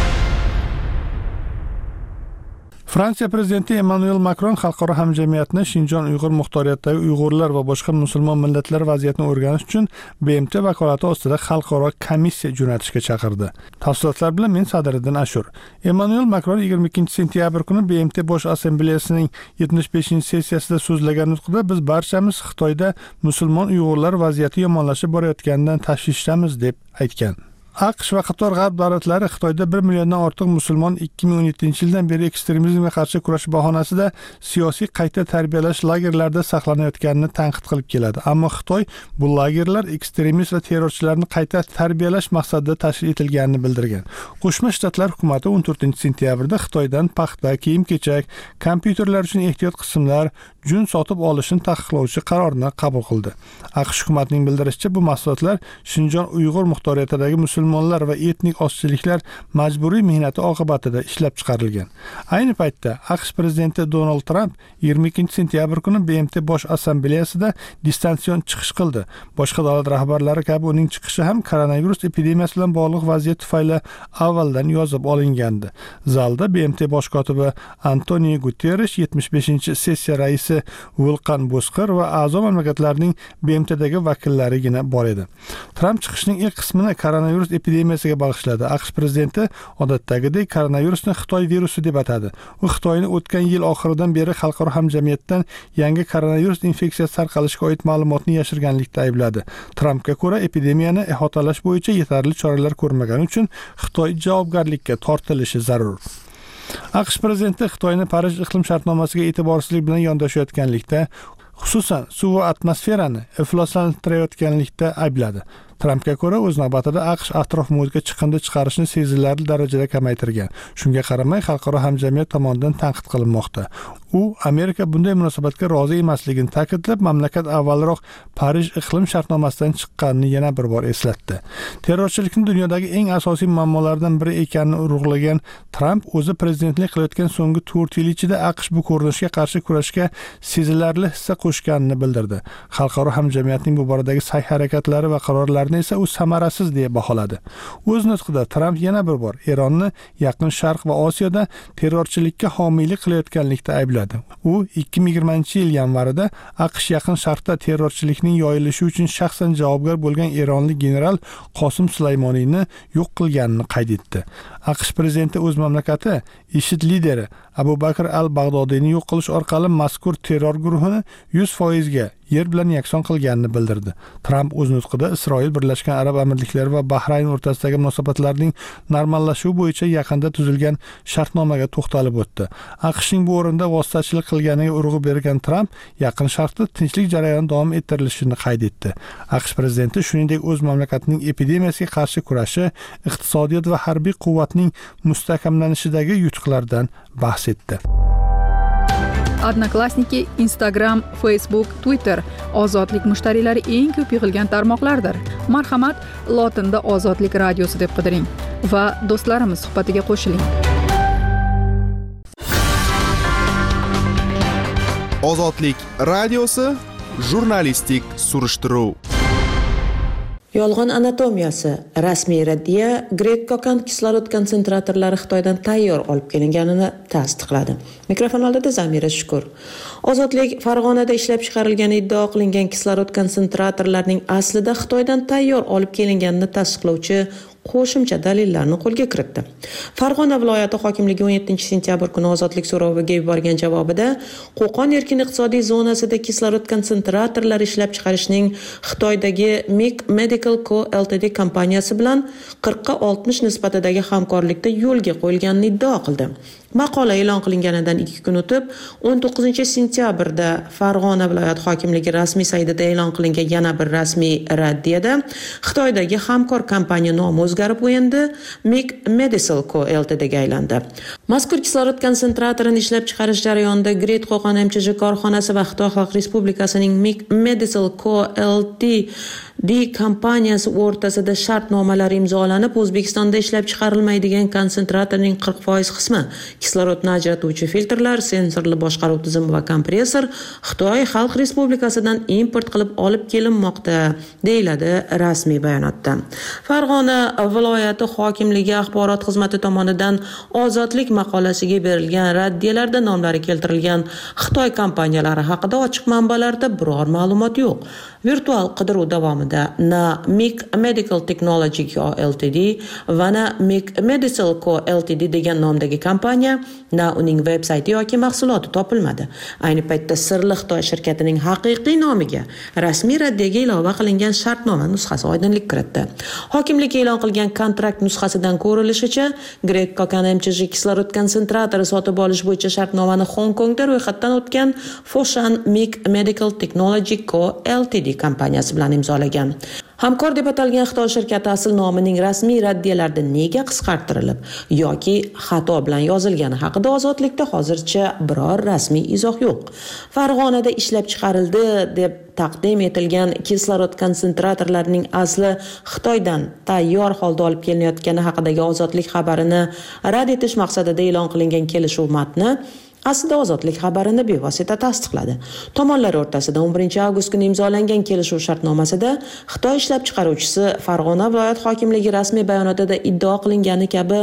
Fransiya prezidenti Emmanuel Macron xalqaro hamjamiyatni Shinjon Uyg'ur muxtoriyatidagi Uyg'urlar va boshqa musulmon millatlar vaziyatini o'rganish uchun BMT vakolati ostida xalqaro komissiya jo'natishga chaqirdi. Tafsilotlar bilan men Sadriddin Ashur. Emmanuel Macron 22-sentyabr kuni BMT bosh assambleyasining 75-sessiyasida so'zlagan nutqida biz barchamiz Xitoyda musulmon Uyg'urlar vaziyati yomonlashib borayotganidan tashvishdamiz deb aytgan. AQSh va qator g'arb davlatlari Xitoyda 1 milliondan ortiq musulmon 2017-yildan beri ekstremizmga qarshi kurash bahonasida siyosiy qayta tarbiyalash lagerlarida saqlanayotganini tanqid qilib keladi. Ammo Xitoy bu lagerlar ekstremist va terrorchilarni qayta tarbiyalash maqsadida tashkil etilganini bildirgan. Qo'shma Shtatlar hukumati 14-sentyabrda Xitoydan paxta, kiyim-kechak, kompyuterlar uchun ehtiyot qismlar, jun sotib olishni taqiqlovchi qarorni qabul qildi. AQSh hukumatining bildirishicha, bu mahsulotlar Shinjon Uyg'ur muxtoriyatidagi musulmonlar va etnik ozchiliklar majburiy mehnati oqibatida ishlab chiqarilgan. Ayni paytda AQSh prezidenti Donald Trump 22-sentyabr kuni BMT bosh assambleyasida distansion chiqish qildi. Boshqa davlat rahbarlari kabi uning chiqishi ham koronavirus epidemiyasi bilan bog'liq vaziyat tufayli avvaldan yozib olingandi. Zalda BMT bosh kotibi Antonio Guterres, 75-sessiya raisi Vulqan Bozkır va a'zo mamlakatlarning BMTdagi vakillarigina bor edi. Trump chiqishining ilk qismini koronavirus epidemiyasiga bag'ishladi. AQSh prezidenti odatdagidek koronavirusni Xitoy virusi deb atadi. U Xitoyni o'tgan yil oxiridan beri xalqaro hamjamiyatdan yangi koronavirus infeksiyasi tarqalishiga oid ma'lumotni yashirganlikda aybladi. Trampga ko'ra, epidemiyani ihotalash bo'yicha yetarli choralar ko'rmagani uchun Xitoy javobgarlikka tortilishi zarur. AQSh prezidenti Xitoyni Parij iqlim shartnomasiga e'tiborsizlik bilan yondashayotganlikda, xususan suv va atmosferani ifloslantirayotganlikda aybladi. Trampga ko'ra, o'z navbatida AQSh atrof muhitga chiqindi chiqarishni sezilarli darajada kamaytirgan. Shunga qaramay, xalqaro hamjamiyat tomonidan tanqid qilinmoqda. U Amerika bunday munosabatga rozi emasligini ta'kidlab, mamlakat avvalroq Parij iqlim shartnomasidan chiqqanini yana bir bor eslatdi. Terrorchilikning dunyodagi eng asosiy muammolardan biri ekanini urg'ulagan Tramp o'zi prezidentlik qilayotgan so'nggi 4 yil ichida AQSh bu ko'rinishga qarshi kurashga sezilarli hissa qo'shganini bildirdi. Xalqaro hamjamiyatning bu boradagi sa'y-harakatlari va qarorlarini esa u samarasiz deb baholadi. O'z nutqida Tramp yana bir bor Eronni Yaqin Sharq va Osiyoda terrorchilikka homiylik qilayotganlikda aybladi. U 2020-yil yanvarida AQSh Yaqin Sharqda terrorchilikning yoyilishi uchun shaxsan javobgar bo'lgan eronlik general Qosim Sulaymoniyni yo'q qilganini qayd etdi. AQSh prezidenti o'z mamlakati IShID lideri Abu Bakr al-Bag'dodiyni yo'q qilish orqali mazkur terror guruhini 100% ga yer bilan yakson qilganini bildirdi. Tramp o'z nutqida Isroil, Birlashgan Arab Amirliklari va Bahrayn o'rtasidagi munosabatlarning normallashuvi bo'yicha yaqinda tuzilgan shartnomaga to'xtalib o'tdi. AQShning bu o'rinda vositachilik qilganiga urg'u bergan Tramp, Yaqin Sharqda tinchlik jarayoni davom ettirilishini qayd etdi. AQSh prezidenti shuningdek o'z mamlakatining epidemiyasiga qarshi kurashi, iqtisodiyot va harbiy quvvatning mustahkamlanishidagi yutuqlardan bahs etdi. Odnoklassniki, Instagram, Facebook, Twitter ozodlik mushtariylari eng ko'p yig'ilgan tarmoqlardir. Marhamat, lotinda Ozodlik radiosi deb qidiring va do'stlarimiz suhbatiga qo'shiling. Ozodlik radiosi jurnalistik surishtiruv. Yolg'on anatomiyasi rasmiy raddiya Grek-kokan kislorod konsentratorlari Xitoydan tayyor olib kelinganini tasdiqladi. Mikrofon oldida Zamira Shukur. Ozodlik Farg'onada ishlab chiqarilgani iddao qilingan kislorod konsentratorlarining aslida Xitoydan tayyor olib kelinganini tasdiqlovchi qo'shimcha dalillarni qo'lga kiritdi. Farg'ona viloyati hokimligi 17-sentyabr kuni ozodlik so'roviga yuborgan javobida Qo'qon erkin iqtisodiy zonasida kislorod konsentratorlari ishlab chiqarishning Xitoydagi MIC Medical Co Ltd kompaniyasi bilan 40-60 nisbatidagi hamkorlikda yo'lga qo'yilganini iddao qildi. Maqola e'lon qilinganidan 2 kun o'tib, 19-sentyabrda Farg'ona viloyat hokimligi rasmiy saytida e'lon qilingan yana bir rasmiy raddiyada Xitoydagi hamkor kompaniya nomi o'zgarib endi MIC Medical Co Ltd ga aylandi. Mazkur kislorod konsentratorini ishlab chiqarish jarayonida Great Qo'qon MChJ korxonasi va Xitoy Xalq Respublikasining MIC Medical Co Ltd kompaniyasi o'rtasida shartnomalar imzolanib, O'zbekistonda ishlab chiqarilmaydigan konsentratorning 40% qismi kislorodni ajratuvchi filtrlar, sensorli boshqaruv tizimi va kompressor Xitoy Xalq Respublikasidan import qilib olib kelinmoqda, deyiladi rasmiy bayonotda. Farg'ona viloyati hokimligi axborot xizmati tomonidan Ozodlik maqolasiga berilgan raddiyalarda nomlari keltirilgan Xitoy kompaniyalari haqida ochiq manbalarda biror ma'lumot yo'q. Virtual qidiruv davomida na MIC Medical Technology Co Ltd va na MIC Medical Co Ltd degan nomdagi kompaniya, na uning veb-sayti yoki mahsuloti topilmadi. Ayni paytda sirli Xitoy shirkatining haqiqiy nomiga rasmiy raddiyaga ilova qilingan shartnoma nusxasi oydinlik kiritdi. Hokimlik e'lon qilgan kontrakt nusxasidan ko'rilishicha, Grek-kokan MChJ kislorod konsentratori sotib olish bo'yicha shartnomani Hong Kongda ro'yxatdan o'tgan Foshan MIC Medical Technology Co Ltd kompaniyasi bilan imzolagan. Hamkor deb atalgan Xitoy shirkati asl nomining rasmiy raddiyalarda nega qisqartirilib yoki xato bilan yozilgani haqida Ozodlikda hozircha biror rasmiy izoh yo'q. Farg'onada ishlab chiqarildi deb taqdim etilgan kislorod konsentratorlarining asli Xitoydan tayyor holda olib kelinayotgani haqidagi Ozodlik xabarini rad etish maqsadida e'lon qilingan kelishuv matni aslida Ozodlik xabarini bevosita tasdiqladi. Tomonlar o'rtasida 11-avgust kuni imzolangan kelishuv shartnomasida Xitoy ishlab chiqaruvchisi Farg'ona viloyat hokimligi rasmiy bayonotida iddao qilingani kabi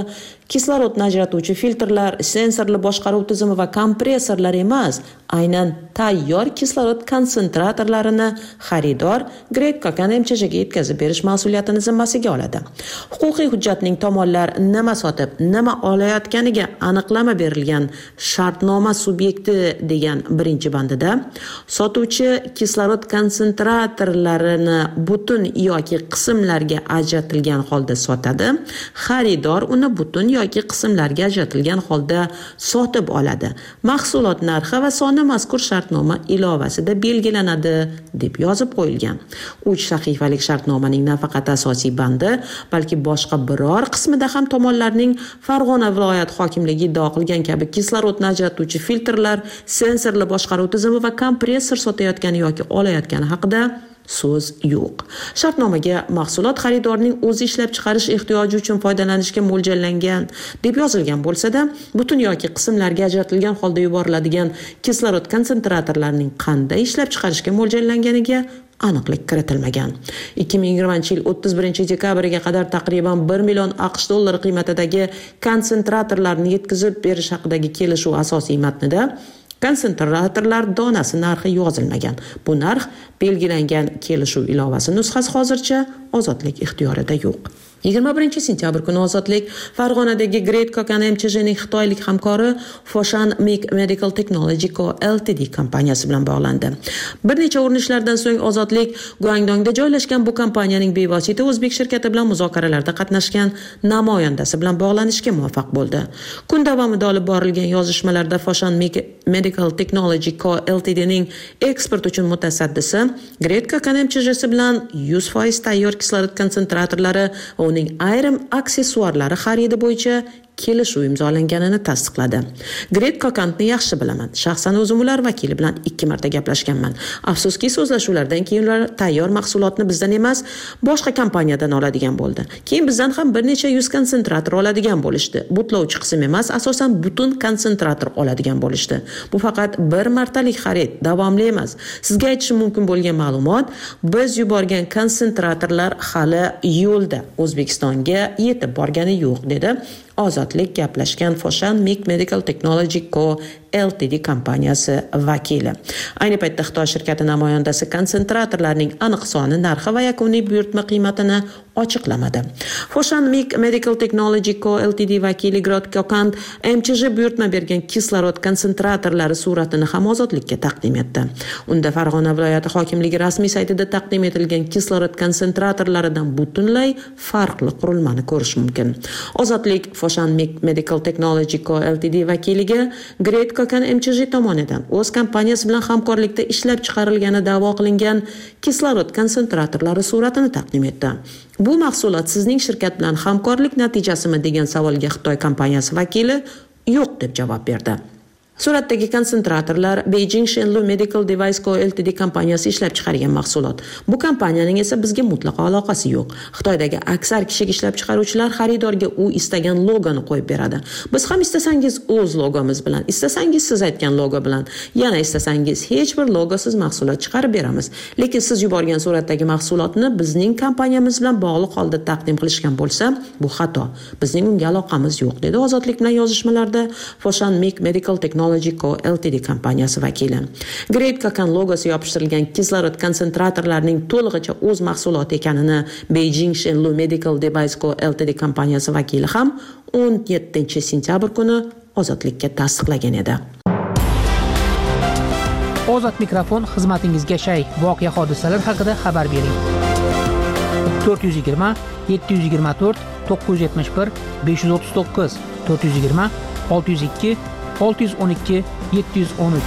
Kislorodni ajratuvchi filtrlar, sensorli boshqaruv tizimi va kompressorlar emas, aynan tayyor kislorod konsentratorlarini xaridor Great Cocan MCHga yetkazib berish mas'uliyatini zimmasiga oladi. Huquqiy hujjatning tomonlar nima sotib, nima olayotganiga aniqlama berilgan shartnoma subyekti degan birinchi bandida sotuvchi kislorod konsentratorlarini butun yoki qismlarga ajratilgan holda sotadi, xaridor uni butun yoki qismlarga ajratilgan holda sotib oladi. Mahsulot narxi va soni mazkur shartnoma ilovasida belgilanadi deb yozib qo'yilgan. 3 sahifalik shartnomaning nafaqat asosiy bandi, balki boshqa biror qismida ham tomonlarning Farg'ona viloyat hokimligi iddao qilgan kabi kislorodni ajratuvchi filtrlar, sensorli boshqaruv tizimi va kompressor sotayotgani yoki olayotgani haqida so'z yo'q. Shartnomaga mahsulot xaridorning o'zi ishlab chiqarish ehtiyoji uchun foydalanishga mo'ljallangan deb yozilgan bo'lsa-da, butun yoki qismlarga ajratilgan holda yuboriladigan kislorod konsentratorlarining qanday ishlab chiqarishga mo'ljallanganiga aniqlik kiritilmagan. 2020-yil 31-dekabriga qadar taqriban 1 million AQSh dollari qiymatidagi konsentratorlarni yetkazib berish haqidagi kelishuv asosiy matnida konsentratorlar donasi narxi yozilmagan. Bu narx belgilangan kelishuv ilovasi nusxasi hozircha Ozodlik ixtiyorida yo'q. 21-sentyabr kuni Ozodlik Farg'onadagi Great Cocan MCHning xitoylik hamkori Foshan Mic Medical Technology Co Ltd kompaniyasi bilan bog'landi. Bir necha urinishlardan so'ng Ozodlik Guangdongda joylashgan bu kompaniyaning bevosita o'zbek shirkati bilan muzokaralarda qatnashgan namoyandasi bilan bog'lanishga muvaffaq bo'ldi. Kun davomida olib borilgan yozishmalarda Foshan Mic Medical Technology Co Ltdning eksport uchun mutasaddisi Great Cocan MCHsi bilan 100% tayyor kislorod konsentratorlari va uning ayrim aksessuarlari xaridi bo'yicha kelishuv imzolanganini tasdiqladi. Great Cocan'ni yaxshi bilaman. Shaxsan o'zim ular vakili bilan 2 marta gaplashganman. Afsuski, so'zlashuvlardan keyin ular tayyor mahsulotni bizdan emas, boshqa kompaniyadan oladigan bo'ldi. Keyin bizdan ham bir necha 100 konsentrator oladigan bo'lishdi. Butlovchi qism emas, asosan butun konsentrator oladigan bo'lishdi. Bu faqat bir martalik xarid, davomli emas. Sizga aytishim mumkin bo'lgan ma'lumot, biz yuborgan konsentratorlar hali yo'lda, O'zbekistonga yetib borgani yo'q, dedi Ozodlik gaplashgan Foshan Mic Medical Technology Co Ltd kompaniyasi vakili. Ayni paytda Xitoy shirkati namoyandasi konsentratorlarning aniq soni, narxi va yakuniy buyurtma qiymatini ochiqlamadi. Foshan Mic Medical Technology Co Ltd vakili Great Cocan MCH buyurtma bergan kislorod konsentratorlari suratini ham Ozodlikka taqdim etdi. Unda Farg'ona viloyati hokimligi rasmiy saytida taqdim etilgan kislorod konsentratorlaridan butunlay farqli qurilmani ko'rish mumkin. Ozodlik Foshan Mic Medical Technology Co Ltd vakiliga Great Cocan MCH tomonidan o'z kompaniyasi bilan hamkorlikda ishlab chiqarilgani da'vo qilingan kislorod konsentratorlari suratini taqdim etdi. Bu mahsulot sizning shirkat bilan hamkorlik natijasimi degan savolga Xitoy kompaniyasi vakili yo'q deb javob berdi. Suratdagi konsentratorlar Beijing Shenlu Medical Device Co Ltd kompaniyasi ishlab chiqargan mahsulot. Bu kompaniyaning esa bizga mutlaqo aloqasi yo'q. Xitoydagi aksar kichik ishlab chiqaruvchilar xaridorga u istagan logoni qo'yib beradi. Biz ham istasangiz o'z logomiz bilan, istasangiz siz aytgan logo bilan, yana istasangiz hech bir logosiz mahsulot chiqarib beramiz. Lekin siz yuborgan suratdagi mahsulotni bizning kompaniyamiz bilan bog'liq holda taqdim qilishgan bo'lsa, bu xato. Bizning unga aloqamiz yo'q, dedi Ozodlik bilan yozishmalarda Foshan Mic Medical Technology Co Ltd kompaniyasi vakili. Great Cocan logosi yopishtirilgan kislorod konsentratorlarining to'lig'icha o'z mahsuloti ekanini Beijing Shenlu Medical Device Co Ltd kompaniyasi vakili ham 17-sentyabr kuni Ozodlikka tasdiqlagan edi. Ozod mikrofon xizmatingizga shay. Voqea hodisalar haqida xabar bering. 420 724 971 539 420 602 612 713.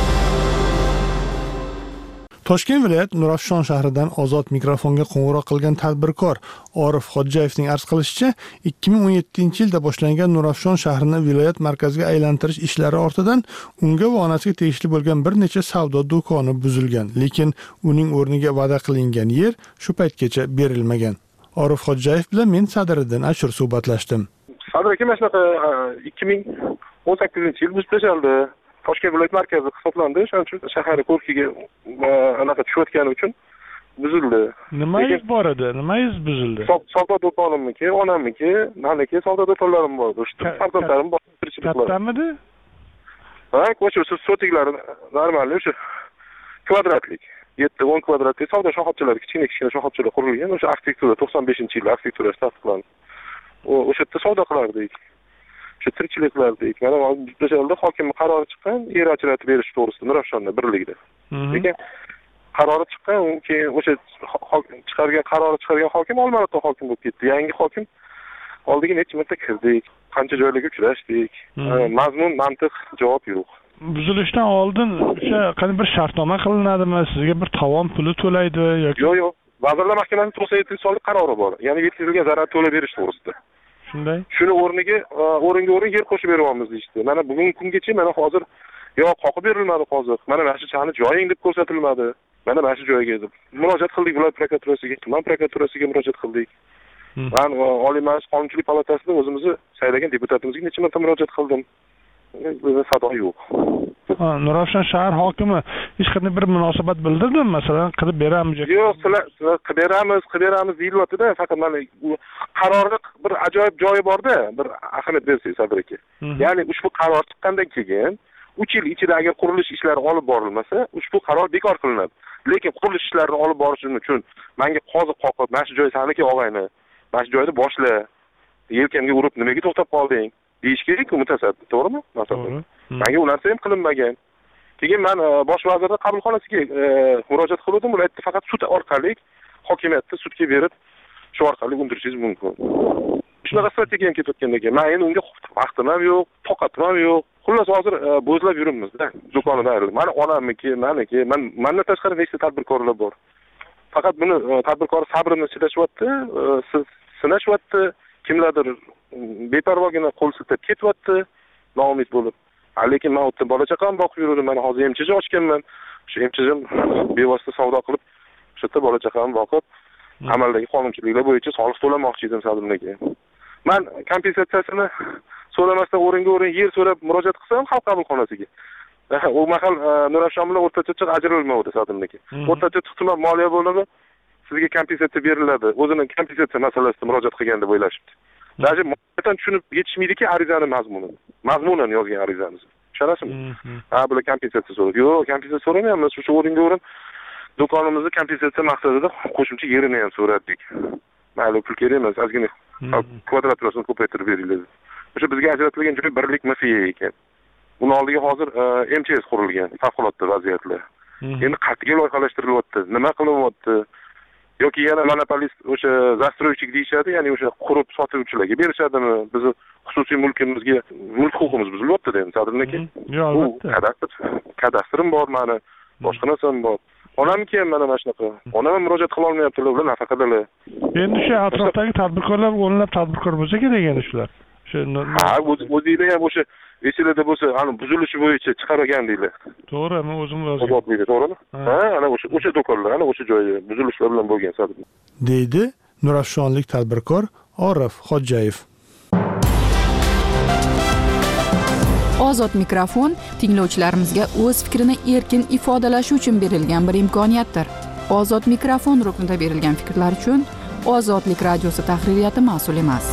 Toshkent viloyat Nurafshon shahridan Ozod mikrofonga qo'ng'iroq qilgan tadbirkor Orif Xodjayevning arz qilishicha, 2017-yilda boshlangan Nurafshon shahrini viloyat markaziga aylantirish ishlari ortidan unga va onasiga tegishli bo'lgan bir necha savdo do'koni buzilgan, lekin uning o'rniga va'da qilingan yer shu paytgacha berilmagan. Orif Xodjayev bilan men Sadiriddin Ashur suhbatlashdim. Sadir aka, mana shunaqa 2018-yil buzib tashlandi. Toshkent viloyat markazi hisoblandi. Shuning uchun shahar ko'rkiga anaqa tushayotgani uchun buzildi. Nimangiz bor edi? Nimangiz buzildi? Savdo do'konimniki, onamniki, meniki savdo do'konlarim bor. O'sha farzandlarim bor. Kattamidi? Ha, ko'cha sotiklari normal, o'sha kvadratlik. 7-10 kvadratlik savdo shoxobchalari, kichkina shoxobchalar qurilgan. O'sha arxitektura 95-yil arxitekturasi tasdiqlandi. O'sha yerda savdo qilardik. O'sha tirikchilik qilardik. Mana o'sha yerda hokim qarori chiqqan, yer ajratib berish to'g'risida Nurafshonda birligida. Lekin qarori chiqqan, keyin o'sha qarori chiqargan hokim Olmaliqda hokim bo'lib ketdi. Yangi hokim oldiga necha marta kirdik, qancha joylarga uchrashdik. Mazmun, mantiq javob yo'q. Buzilishdan oldin o'sha qanday bir shartnoma qilinadimi? Sizga bir tovon puli to'laydi yoki? Yo'q. Vazirlar Mahkamasining 97-sonli qarori bor. Ya'ni yetkazilgan zarar to'lab berish to'g'risida. Shunday. Shuni o'rniga o'rin yer qo'shib beryapmiz deydi. Mana bugungi kungacha mana hozir qoqib berilmadi hozir. Mana shu chani joying deb ko'rsatilmadi. Mana shu joyga deb murojaat qildik viloyat prokuraturasiga, tuman prokuraturasiga murojaat qildik. Men Oliy Majlis Qonunchilik palatasida o'zimizni saylagan deputatimizga necha marta murojaat qildim. Sado yo'q. Nurafshon shahar hokimi hech qanday bir munosabat bildirdimi? Masalan, qilib beramiz yoki? Yo'q, sizlar qilib beramiz deyilyapti-da, faqat mana qarorni bir ajoyib joyi bor-da, bir ahamiyat bersangiz Sabir aka. Ya'ni ushbu qaror chiqqandan keyin 3 yil ichida agar qurilish ishlari olib borilmasa, ushbu qaror bekor qilinadi. Lekin qurilish ishlarini olib borish uchun menga qoziq qoqib, mana shu joy saniki og'ayni, mana shu joyda boshla, yelkamga urib nimaga to'xtab qolding deyish kerak-ku mutasaddi, to'g'rimi? Masalan, menga u narsa ham qilinmagan. Keyin men bosh vazirning qabulxonasiga murojaat qildim, ular aytdi faqat sud orqali hokimiyatni sudga berib, shu orqali undirishingiz mumkin. Shunaqa strategiya ham ketayotgandan keyin men endi unga vaqtim ham yo'q, toqatim ham yo'q. Xullas hozir bo'zlab yuribmiz-da, do'konida ayrilib. Mana onamniki, meniki, mendan tashqari nechta tadbirkorlar bor. Faqat buni tadbirkor sabrini chidashyapti, sinashyapti, kimlardir beparvogina qo'l siltab ketyapti, noumid bo'lib. Lekin men o'tda bola chaqam boqib yurdim, mana hozir MChJ ochganman. Shu MChJim bevosita savdo qilib, shu yerda bola chaqam boqib, amaldagi qonunchiliklar bo'yicha soliq to'lamoqchi edim sadimlarga. Men kompensatsiyasini so'ramasdan o'rin yer so'rab murojaat qilsam xalq qabulxonasiga. U mahal Nurafshon bilan o'rtacha ajralmaydi sadimniki. O'rtacha tuman moliya bo'limi sizga kompensatsiya beriladi. O'zining kompensatsiya masalasida murojaat qilgan deb o'ylashibdi. Даже mo'tan tushunib yetishmaydiki arizani mazmunini. Mazmunan yozgan arizamiz. Tushunasizmi? Bular kompensatsiya so'raydi. Yo'q, kompensatsiya so'ramayapmiz. Shu o'rin do'konimizni kompensatsiya maqsadida qo'shimcha yerini ham so'radik. Mayli pul kerak emas, ozgina kvadraturasini ko'paytirib beringlar. O'sha bizga ajratilgan joy birlik mafiya ekan. Uni oldiga hozir MCS qurilgan, favqulodda vaziyatlar. Endi qat'iy loyihalashtirilyapti. Nima qilinyapti? Yoki yana monopolist o'sha застройщик deyishadi, ya'ni o'sha qurib sotuvchilarga berishadimi? Bizni xususiy mulkimizga mulk huquqimiz buzilyapti-da endi Sadrniki. Yo'q, albatta. Kadastrim bor meni, boshqa narsam bor. Onamki ham mana shunaqa. Onam murojaat qila olmayaptilar, ular nafaqadalar. Endi shu atrofdagi tadbirkorlar o'nlab tadbirkor bo'lsa kerak endi shular. O'zinglar ham o'sha esinglarda bo'lsa, ana buzilishi bo'yicha chiqargan deylar. To'g'ri, men o'zim yozgan. To'g'rimi? Ana o'sha do'konlar, ana o'sha joyi buzilishlar bilan bo'lgan sadr. deydi Nurafshonlik tadbirkor Orif Xo'jayev. Ozod mikrofon tinglovchilarimizga o'z fikrini erkin ifodalashi uchun berilgan bir imkoniyatdir. Ozod mikrofon ruknida berilgan fikrlar uchun Ozodlik radiosi tahririyati mas'ul emas.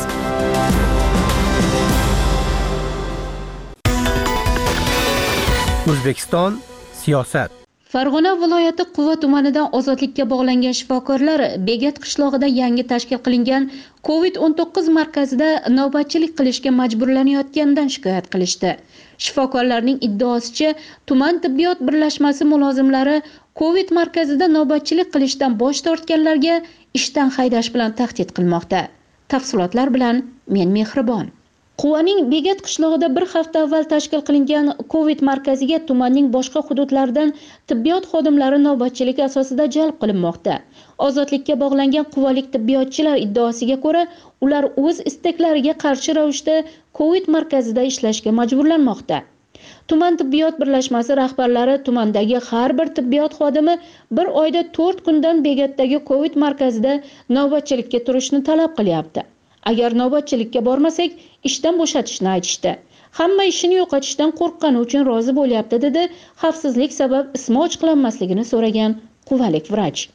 O'zbekiston siyosat. Farg'ona viloyati Quva tumanidan ozodlikka bog'langan shifokorlar Begat qishlog'ida yangi tashkil qilingan COVID-19 markazida navbatchilik qilishga majburlanayotganidan shikoyat qilishdi. Shifokorlarning iddaosicha, tuman tibbiyot birlashmasi mulozimlari COVID markazida navbatchilik qilishdan bosh tortganlarga ishdan haydash bilan tahdid qilmoqda. Tafsilotlar bilan men Mehribon. Quvaning Begat qishlog'ida bir hafta avval tashkil qilingan COVID markaziga tumanning boshqa hududlaridan tibbiyot xodimlari navbatchilik asosida jalb qilinmoqda. Ozodlikka bog'langan quvalik tibbiyotchilar iddaosiga ko'ra, ular o'z istaklariga qarshi ravishda COVID markazida ishlashga majburlanmoqda. Tuman tibbiyot birlashmasi rahbarlari tumandagi har bir tibbiyot xodimi bir oyda 4 kundan Begatdagi COVID markazida navbatchilikka turishni talab qilyapti. Agar navbatchilikka bormasak, ishdan bo'shatishni aytishdi. Hamma ishini yo'qotishdan qo'rqqani uchun rozi bo'lyapti dedi, xavfsizlik sabab ismi ochiqlanmasligini so'ragan quvalik vrach.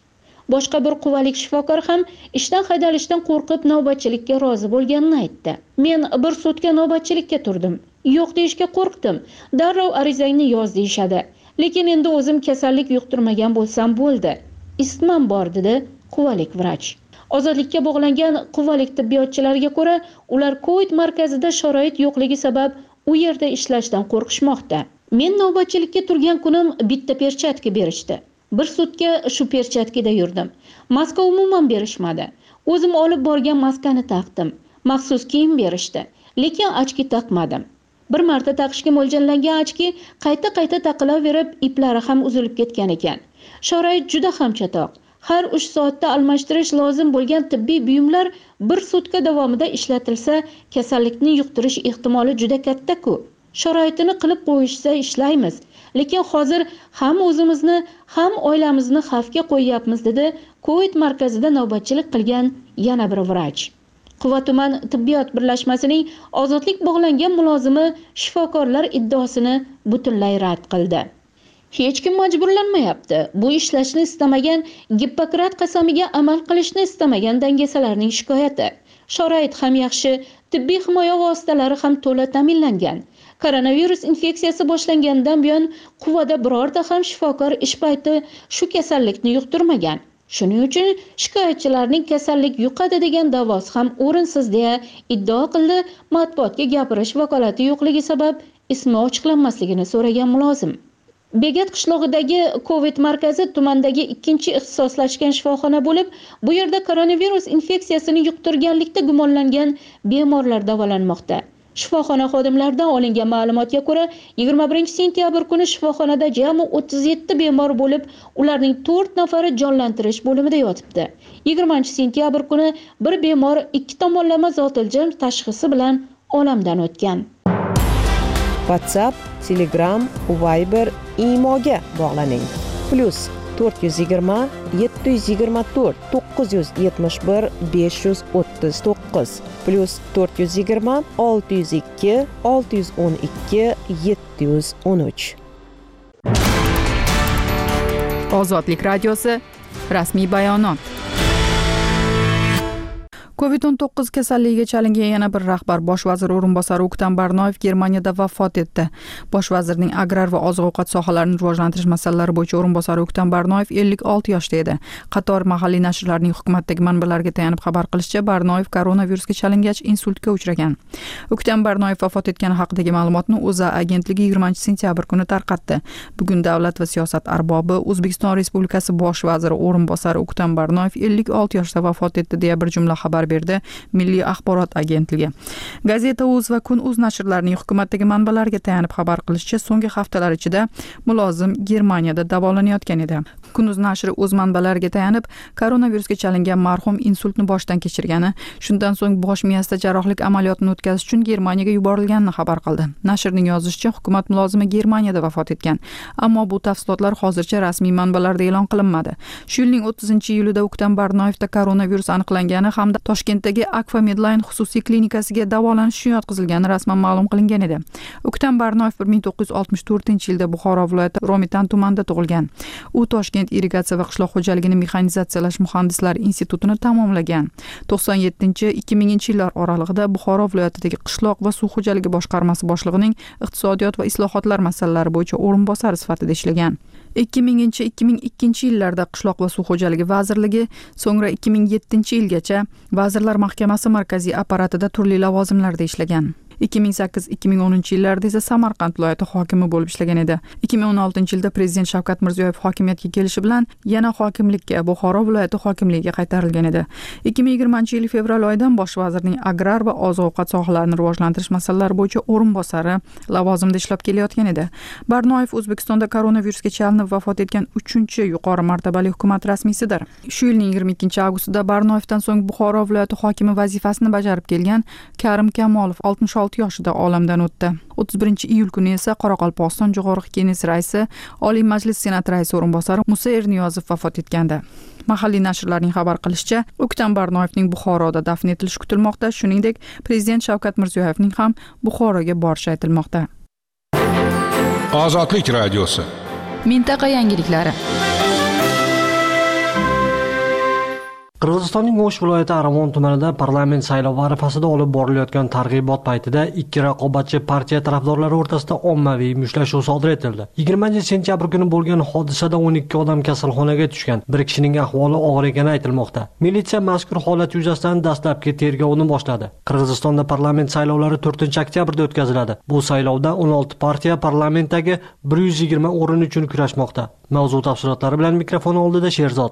Boshqa bir quvalik shifokor ham ishdan haydalishdan qo'rqib navbatchilikka rozi bo'lganini aytdi. Men bir sutka navbatchilikka turdim. Yo'q deyishga qo'rqdim. Darrov arizangni yoz deyishadi. Lekin endi o'zim kasallik yuqtirmagan bo'lsam bo'ldi. Isitmam bor dedi quvalik vrach. Ozodlikka bog'langan quvalik tibbiyotchilariga ko'ra, ular Covid markazida sharoit yo'qligi sabab u yerda ishlashdan qo'rqishmoqda. Men navbatchilikka turgan kunim bitta perchatka berishdi. Bir sutka shu perchatkada yurdim. Maska umuman berishmadi. O'zim olib borgan maskani taqdim. Maxsus kiyim berishdi, lekin ochki taqmadim. Bir marta taqishga mo'ljallangan ochki qayta taqilaverib, iplari ham uzilib ketgan ekan. Sharoit juda ham chatoq. Har 3 soatda almashtirish lozim bo'lgan tibbiy buyumlar bir sutka davomida ishlatilsa, kasallikni yuqtirish ehtimoli juda katta-ku. Sharoitini qilib qo'yishsa ishlaymiz, lekin hozir ham o'zimizni, ham oilamizni xavfga qo'yyapmiz dedi Covid markazida navbatchilik qilgan yana bir vrach. Quva tuman tibbiyot birlashmasining ozodlik bog'langan mulozimi shifokorlar iddaosini butunlay rad qildi. Hech kim majburlanmayapti. Bu ishlashni istamagan, Gippokrat qasamiga amal qilishni istamagan dangasalarning shikoyati. Sharoit ham yaxshi, tibbiy himoya vositalari ham to'la ta'minlangan. Koronavirus infeksiyasi boshlangandan buyon Quvada birorta ham shifokor ish payti shu kasallikni yuqtirmagan. Shuning uchun shikoyatchilarning kasallik yuqadi degan da'vosi ham o'rinsiz deya iddao qildi matbuotga gapirish vakolati yo'qligi sabab ismi ochiqlanmasligini so'ragan mulozim. Begat qishlog'idagi Covid markazi tumandagi ikkinchi ixtisoslashgan shifoxona bo'lib, bu yerda koronavirus infeksiyasini yuqtirganlikda gumonlangan bemorlar davolanmoqda. Shifoxona xodimlaridan olingan ma'lumotga ko'ra, 21 sentyabr kuni shifoxonada jami 37 bemor bo'lib, ularning 4 nafari jonlantirish bo'limida yotibdi. 20 sentyabr kuni bir bemor 2 tomonlama zotiljam tashxisi bilan olamdan o'tgan. WhatsApp, Telegram, Viber, Imoga bog'laning. +420 724 971 539 +420 602 612 713. Ozodlik radiosi rasmiy bayonot. Covid-19 kasalligiga chalingan yana bir rahbar bosh vazir o'rinbosari O'ktam Barnoyev Germaniyada vafot etdi. Bosh vazirning agrar va oziq-ovqat sohalarini rivojlantirish masalalari bo'yicha o'rinbosari O'ktam Barnoyev 56 yoshda edi. Qator mahalliy nashrlarning hukumatdagi manbalarga tayanib xabar qilishicha, Barnoyev koronavirusga chalingach insultga uchragan. O'ktam Barnoyev vafot etgani haqidagi ma'lumotni O'zA agentligi 20 sentyabr kuni tarqatdi. Bugun davlat va siyosat arbobi O'zbekiston Respublikasi bosh vaziri o'rinbosari O'ktam Barnoyev 56 yoshda vafot etdi deya bir jumla xabar berdi Milliy axborot agentligi. Gazeta.uz va Kun.uz nashrlarining hukumatdagi manbalarga tayanib xabar qilishicha, so'nggi haftalar ichida mulozim Germaniyada davolanayotgan edi. Kun.uz nashri o'z manbalariga tayanib, koronavirusga chalingan marhum insultni boshdan kechirgani, shundan so'ng bosh miyasida jarrohlik amaliyotini o'tkazish uchun Germaniyaga yuborilganini xabar qildi. Nashrning yozishicha, hukumat mulozimi Germaniyada vafot etgan, ammo bu tafsilotlar hozircha rasmiy manbalarda e'lon qilinmadi. Shu yilning 30-iyulida O'ktam Barnoyevda koronavirus aniqlangani hamda Toshkentdagi Akfa Medline xususiy klinikasiga davolanish uchun yotqizilgani rasman ma'lum qilingan edi. O'ktam Barnoyev 1964-yilda Buxoro viloyati Romitan tumanida tug'ilgan. U Toshkent irrigatsiya va qishloq xo'jaligini mexanizatsiyalash muhandislari institutini tamomlagan. 97-2000 yillar oralig'ida Buxoro viloyatidagi qishloq va suv xo'jaligi boshqarmasi boshlig'ining iqtisodiyot va islohotlar masalalari bo'yicha o'rinbosari sifatida ishlagan. 2000-2002 yillarda qishloq va suv xo'jaligi vazirligi, so'ngra 2007-yilgacha Vazirlar Mahkamasi markaziy apparatida turli lavozimlarda ishlagan. 2008-2010 yillarda esa Samarqand viloyati hokimi bo'lib ishlagan edi. 2016-yilda Prezident Shavkat Mirziyoyev hokimiyatga kelishi bilan yana hokimlikka, Buxoro viloyati hokimligiga qaytarilgan edi. 2020-yil fevral oyidan bosh vazirning agrar va oziq-ovqat sohalarini rivojlantirish masalalari bo'yicha o'rinbosari lavozimida ishlab kelayotgan edi. Barnoyev O'zbekistonda koronavirusga chalinib vafot etgan 3-yuqori martabali hukumat rasmiysidir. Shu yilning 22-avgustida Barnoyevdan so'ng Buxoro viloyati hokimi vazifasini bajarib kelgan Karim Kamolov 66 yoshida olamdan o'tdi. 31-iyul kuni esa Qoraqalpog'iston Jo'qorg'i Kenesi raisi, Oliy Majlis Senat raisi o'rinbosari Musa Erniyozov vafot etgandi. Mahalliy nashrlarning xabar qilishicha, O'ktam Barnoyevning Buxoroda dafn etilishi kutilmoqda, shuningdek, Prezident Shavkat Mirziyoyevning ham Buxoroga borishi aytilmoqda. Ozodlik radiosi. Mintaqa yangiliklari. Qirg'izistonning O'sh viloyati Aravon tumanida parlament saylovi arafasida olib borilayotgan targ'ibot paytida ikki raqobatchi partiya tarafdorlari o'rtasida ommaviy mushtlashuv sodir etildi. 20-sentyabr kuni bo'lgan hodisada 12 odam kasalxonaga tushgan. Bir kishining ahvoli og'ir ekani aytilmoqda. Militsiya mazkur holat yuzasidan dastlabki tergovni boshladi. Qirg'izistonda parlament saylovlari 4-oktyabrda o'tkaziladi. Bu saylovda 16 partiya parlamentdagi 120 o'rin uchun kurashmoqda. Mavzu tafsilotlari bilan mikrofon oldida Sherzod.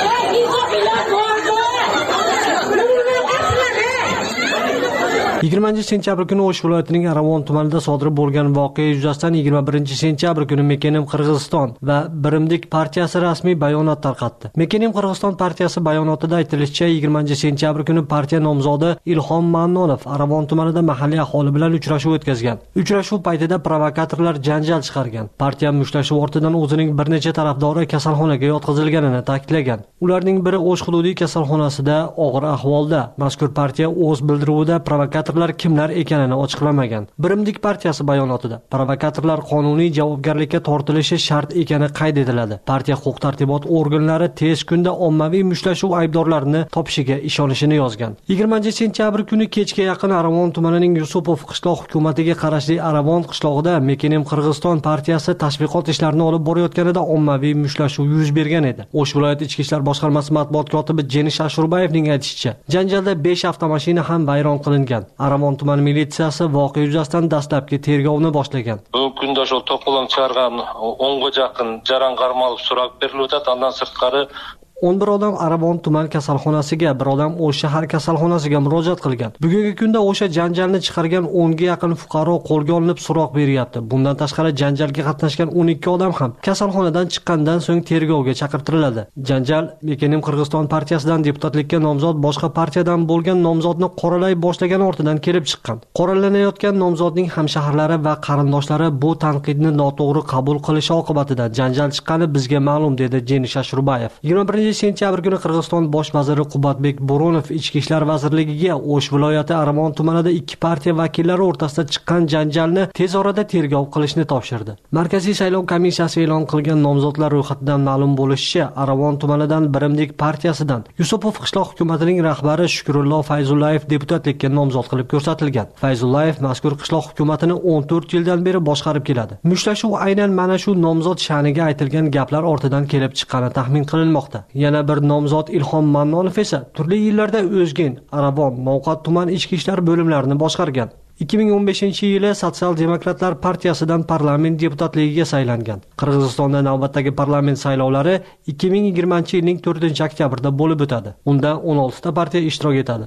20-sentyabr kuni O'sh viloyatining Aravon tumanida sodir bo'lgan voqea yuzasidan 21-sentyabr kuni Mekenim Qirg'iziston va Birimdik partiyasi rasmiy bayonot tarqatdi. Mekenim Qirg'iziston partiyasi bayonotida aytilishicha, 20-sentyabr kuni partiya nomzodi Ilhom Mannonov Aravon tumanida mahalliy aholi bilan uchrashuv o'tkazgan. Uchrashuv paytida provokatorlar janjal chiqargan. Partiya mushtlashuv ortidan o'zining bir necha tarafdori kasalxonaga yotqizilganini ta'kidlagan. Ularning biri O'sh hududiy kasalxonasida og'ir ahvolda. Mazkur partiya o'z bildiruvida provokator kimlar ekanini ochiqlamagan. Birimdik partiyasi bayonotida provokatorlar qonuniy javobgarlikka tortilishi shart ekani qayd etiladi. Partiya huquq-tartibot organlari tez kunda ommaviy mushtlashuv aybdorlarini topishiga ishonishini yozgan. 20-sentyabr kuni kechga yaqin Aravon tumanining Yusupov qishloq hukumatiga qarashli Aravon qishlog'ida Mekenim Qirg'iziston partiyasi tashviqot ishlarini olib borayotganida ommaviy mushtlashuv yuz bergan edi. O'sh viloyati ichki ishlar boshqarmasi matbuot kotibi Jenish Ashurbayevning aytishicha, janjalda 5 avtomashina ham vayron qilingan. Aravon tuman militsiyasi voqea yuzasidan dastlabki tergovni boshlagan. Bugungi kunda shu to'polon chiqargan 10 ga yaqin jaran qarmalib so'rab beriladi. Undan sirtqari 11 odam Aravon tuman kasalxonasiga, bir odam O'sh shahar kasalxonasiga murojaat qilgan. Bugungi kunda o'sha janjalni chiqargan 10 ga yaqin fuqaro qo'lga olinib so'roq beryapti. Bundan tashqari janjalga qatnashgan 12 odam ham kasalxonadan chiqqandan so'ng tergovga chaqirtiriladi. Janjal Mekenim Qirg'iziston partiyasidan deputatlikka nomzod boshqa partiyadan bo'lgan nomzodni qoralay boshlagan ortidan kelib chiqqan. Qoralanayotgan nomzodning hamshaharlari va qarindoshlari bu tanqidni noto'g'ri qabul qilishi oqibatida janjal chiqqani bizga ma'lum, dedi Jenish Ashurbayev. 21-sentyabr kuni Qirg'iziston bosh vaziri Qubatbek Bo'ronov Ichki ishlar vazirligiga O'sh viloyati Aravon tumanida ikki partiya vakillari o'rtasida chiqqan janjalni tez orada tergov qilishni topshirdi. Markaziy saylov komissiyasi e'lon qilgan nomzodlar ro'yxatidan ma'lum bo'lishicha, Aravon tumanidan Birimdik partiyasidan Yusupov qishloq hukumatining rahbari Shukrullo Fayzullayev deputatlikka nomzod qilib ko'rsatilgan. Fayzullayev mazkur qishloq hukumatini 14 yildan beri boshqarib keladi. Mushtlashuv aynan mana shu nomzod sha'niga aytilgan gaplar ortidan kelib chiqqani taxmin qilinmoqda. Yana bir nomzod Ilhom Mannonov esa turli yillarda O'zgen, Aravon, Novqat tuman ichki ishlar bo'limlarini boshqargan. 2015-yili Sotsial-demokratlar partiyasidan parlament deputatligiga saylangan. Qirg'izistonda navbatdagi parlament saylovlari 2020-yilning 4-oktyabrda bo'lib o'tadi. Unda 16 ta partiya ishtirok etadi.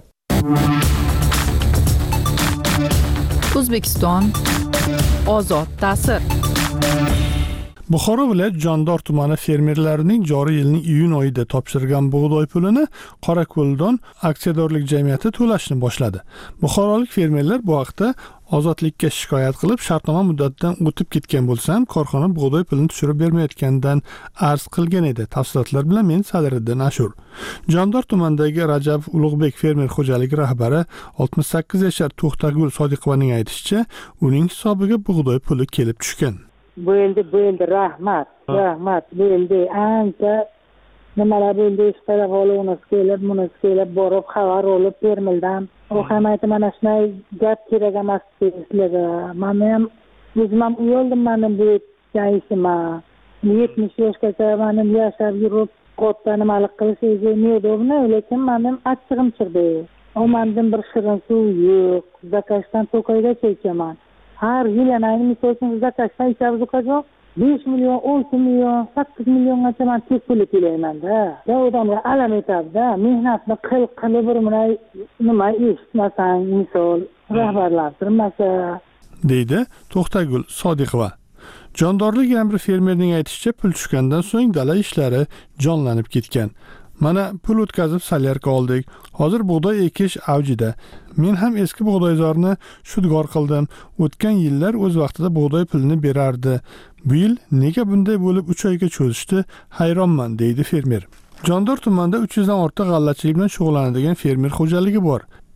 O'zbekiston ozod ta'sir. Buxoro viloyat Jondor tumani fermerlarining joriy yilning iyun oyida topshirgan bug'doy pulini Qorako'ldon aksiyadorlik jamiyati to'lashni boshladi. Buxorolik fermerlar bu haqda ozodlikka shikoyat qilib, shartnoma muddatidan o'tib ketgan bo'lsa ham korxona bug'doy pulini tushirib bermayotganidan arz qilgan edi. Tafsilotlar bilan men Sadiriddin Ashur. Jondor tumanidagi Rajab Ulug'bek fermer xo'jaligi rahbari 68 yashar To'xtagul Sodiqovaning aytishicha, uning hisobiga bug'doy puli kelib tushgan. Bo'ldi, rahmat. Bo'ldi, ancha nimalar bo'ldi, ishqilib olib, bunisi kelib borib xabar olib fermerdan. U ham aytdi, mana shunday gap kerak emas sizlarga. Men ham o'zim ham uyaldim, men bu ishim. 70 yoshgacha men yashab yurib, katta nimalik qilish neudobno, lekin menim achchig'im chiqdi. Omandan bir shirin suv yo'q, zakashdan to'kayda chekaman. Har yil yana misol uchun zakashdan ichamiz uqajoq 5 million, 10 million, 8 milliongacha men tek pul to'layman-da. Ya odamlar alam etadi-da, mehnatni qilib bir nima eshitmasang, misol rahbarlar turmasa, deydi To'xtagul Sodiqova. Jondorlik yana bir fermerning aytishicha, pul tushgandan so'ng dala ishlari jonlanib ketgan. Mana pul o'tkazib salyarka oldik. Hozir bug'doy ekish avjida. Men ham eski bug'doyzorni shudgor qildim. O'tgan yillar o'z vaqtida bug'doy pulini berardi. Bu yil nega bunday bo'lib 3 oyga cho'zishdi? Hayronman, deydi fermer. Jondor tumanida 300 dan ortiq g'allachilik bilan shug'ullanadigan fermer xo'jaligi bor.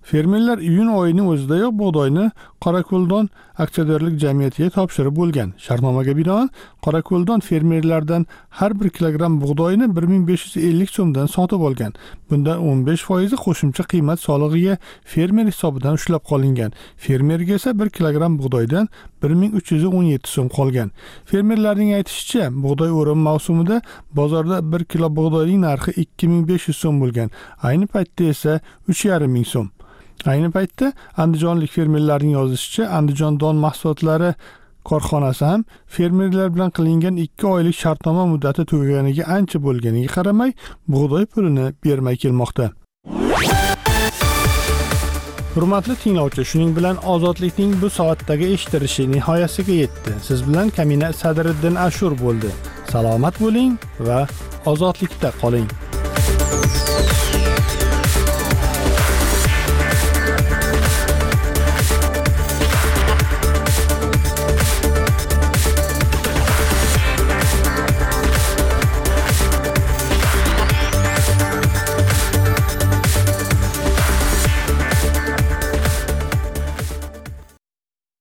Fermerlar iyun oyining o'zidayoq bug'doyni Qorako'ldon aksiyadorlik jamiyatiga topshirib bo'lgan. Shartnomaga binoan Qorako'ldon fermerlardan har 1 kilogramm bug'doyni 1550 so'mdan sotib olgan. Bundan 15% qo'shimcha qiymat solig'iga fermer hisobidan ushlab qolingan. Fermerga esa 1 kilogramm bug'doydan 1317 so'm qolgan. Fermerlarning aytishicha, bug'doy o'rim mavsumida bozorda 1 kilo bug'doyning narxi 2500 so'm bo'lgan. Ayni paytda esa 3500 so'm. Ayni paytda andijonlik fermerlarning yozishicha, Andijon don mahsulotlari korxonasi ham fermerlar bilan qilingan 2 oylik shartnoma muddati tugaganiga ancha bo'lganiga qaramay, bug'doy pulini bermay kelmoqda. Hurmatli tinglovchi, shuning bilan ozodlikning bu soatdagi eshitilishi nihoyasiga yetdi. Siz bilan Kamina Sadriddin Ashur bo'ldi. Salomat bo'ling va ozodlikda qoling.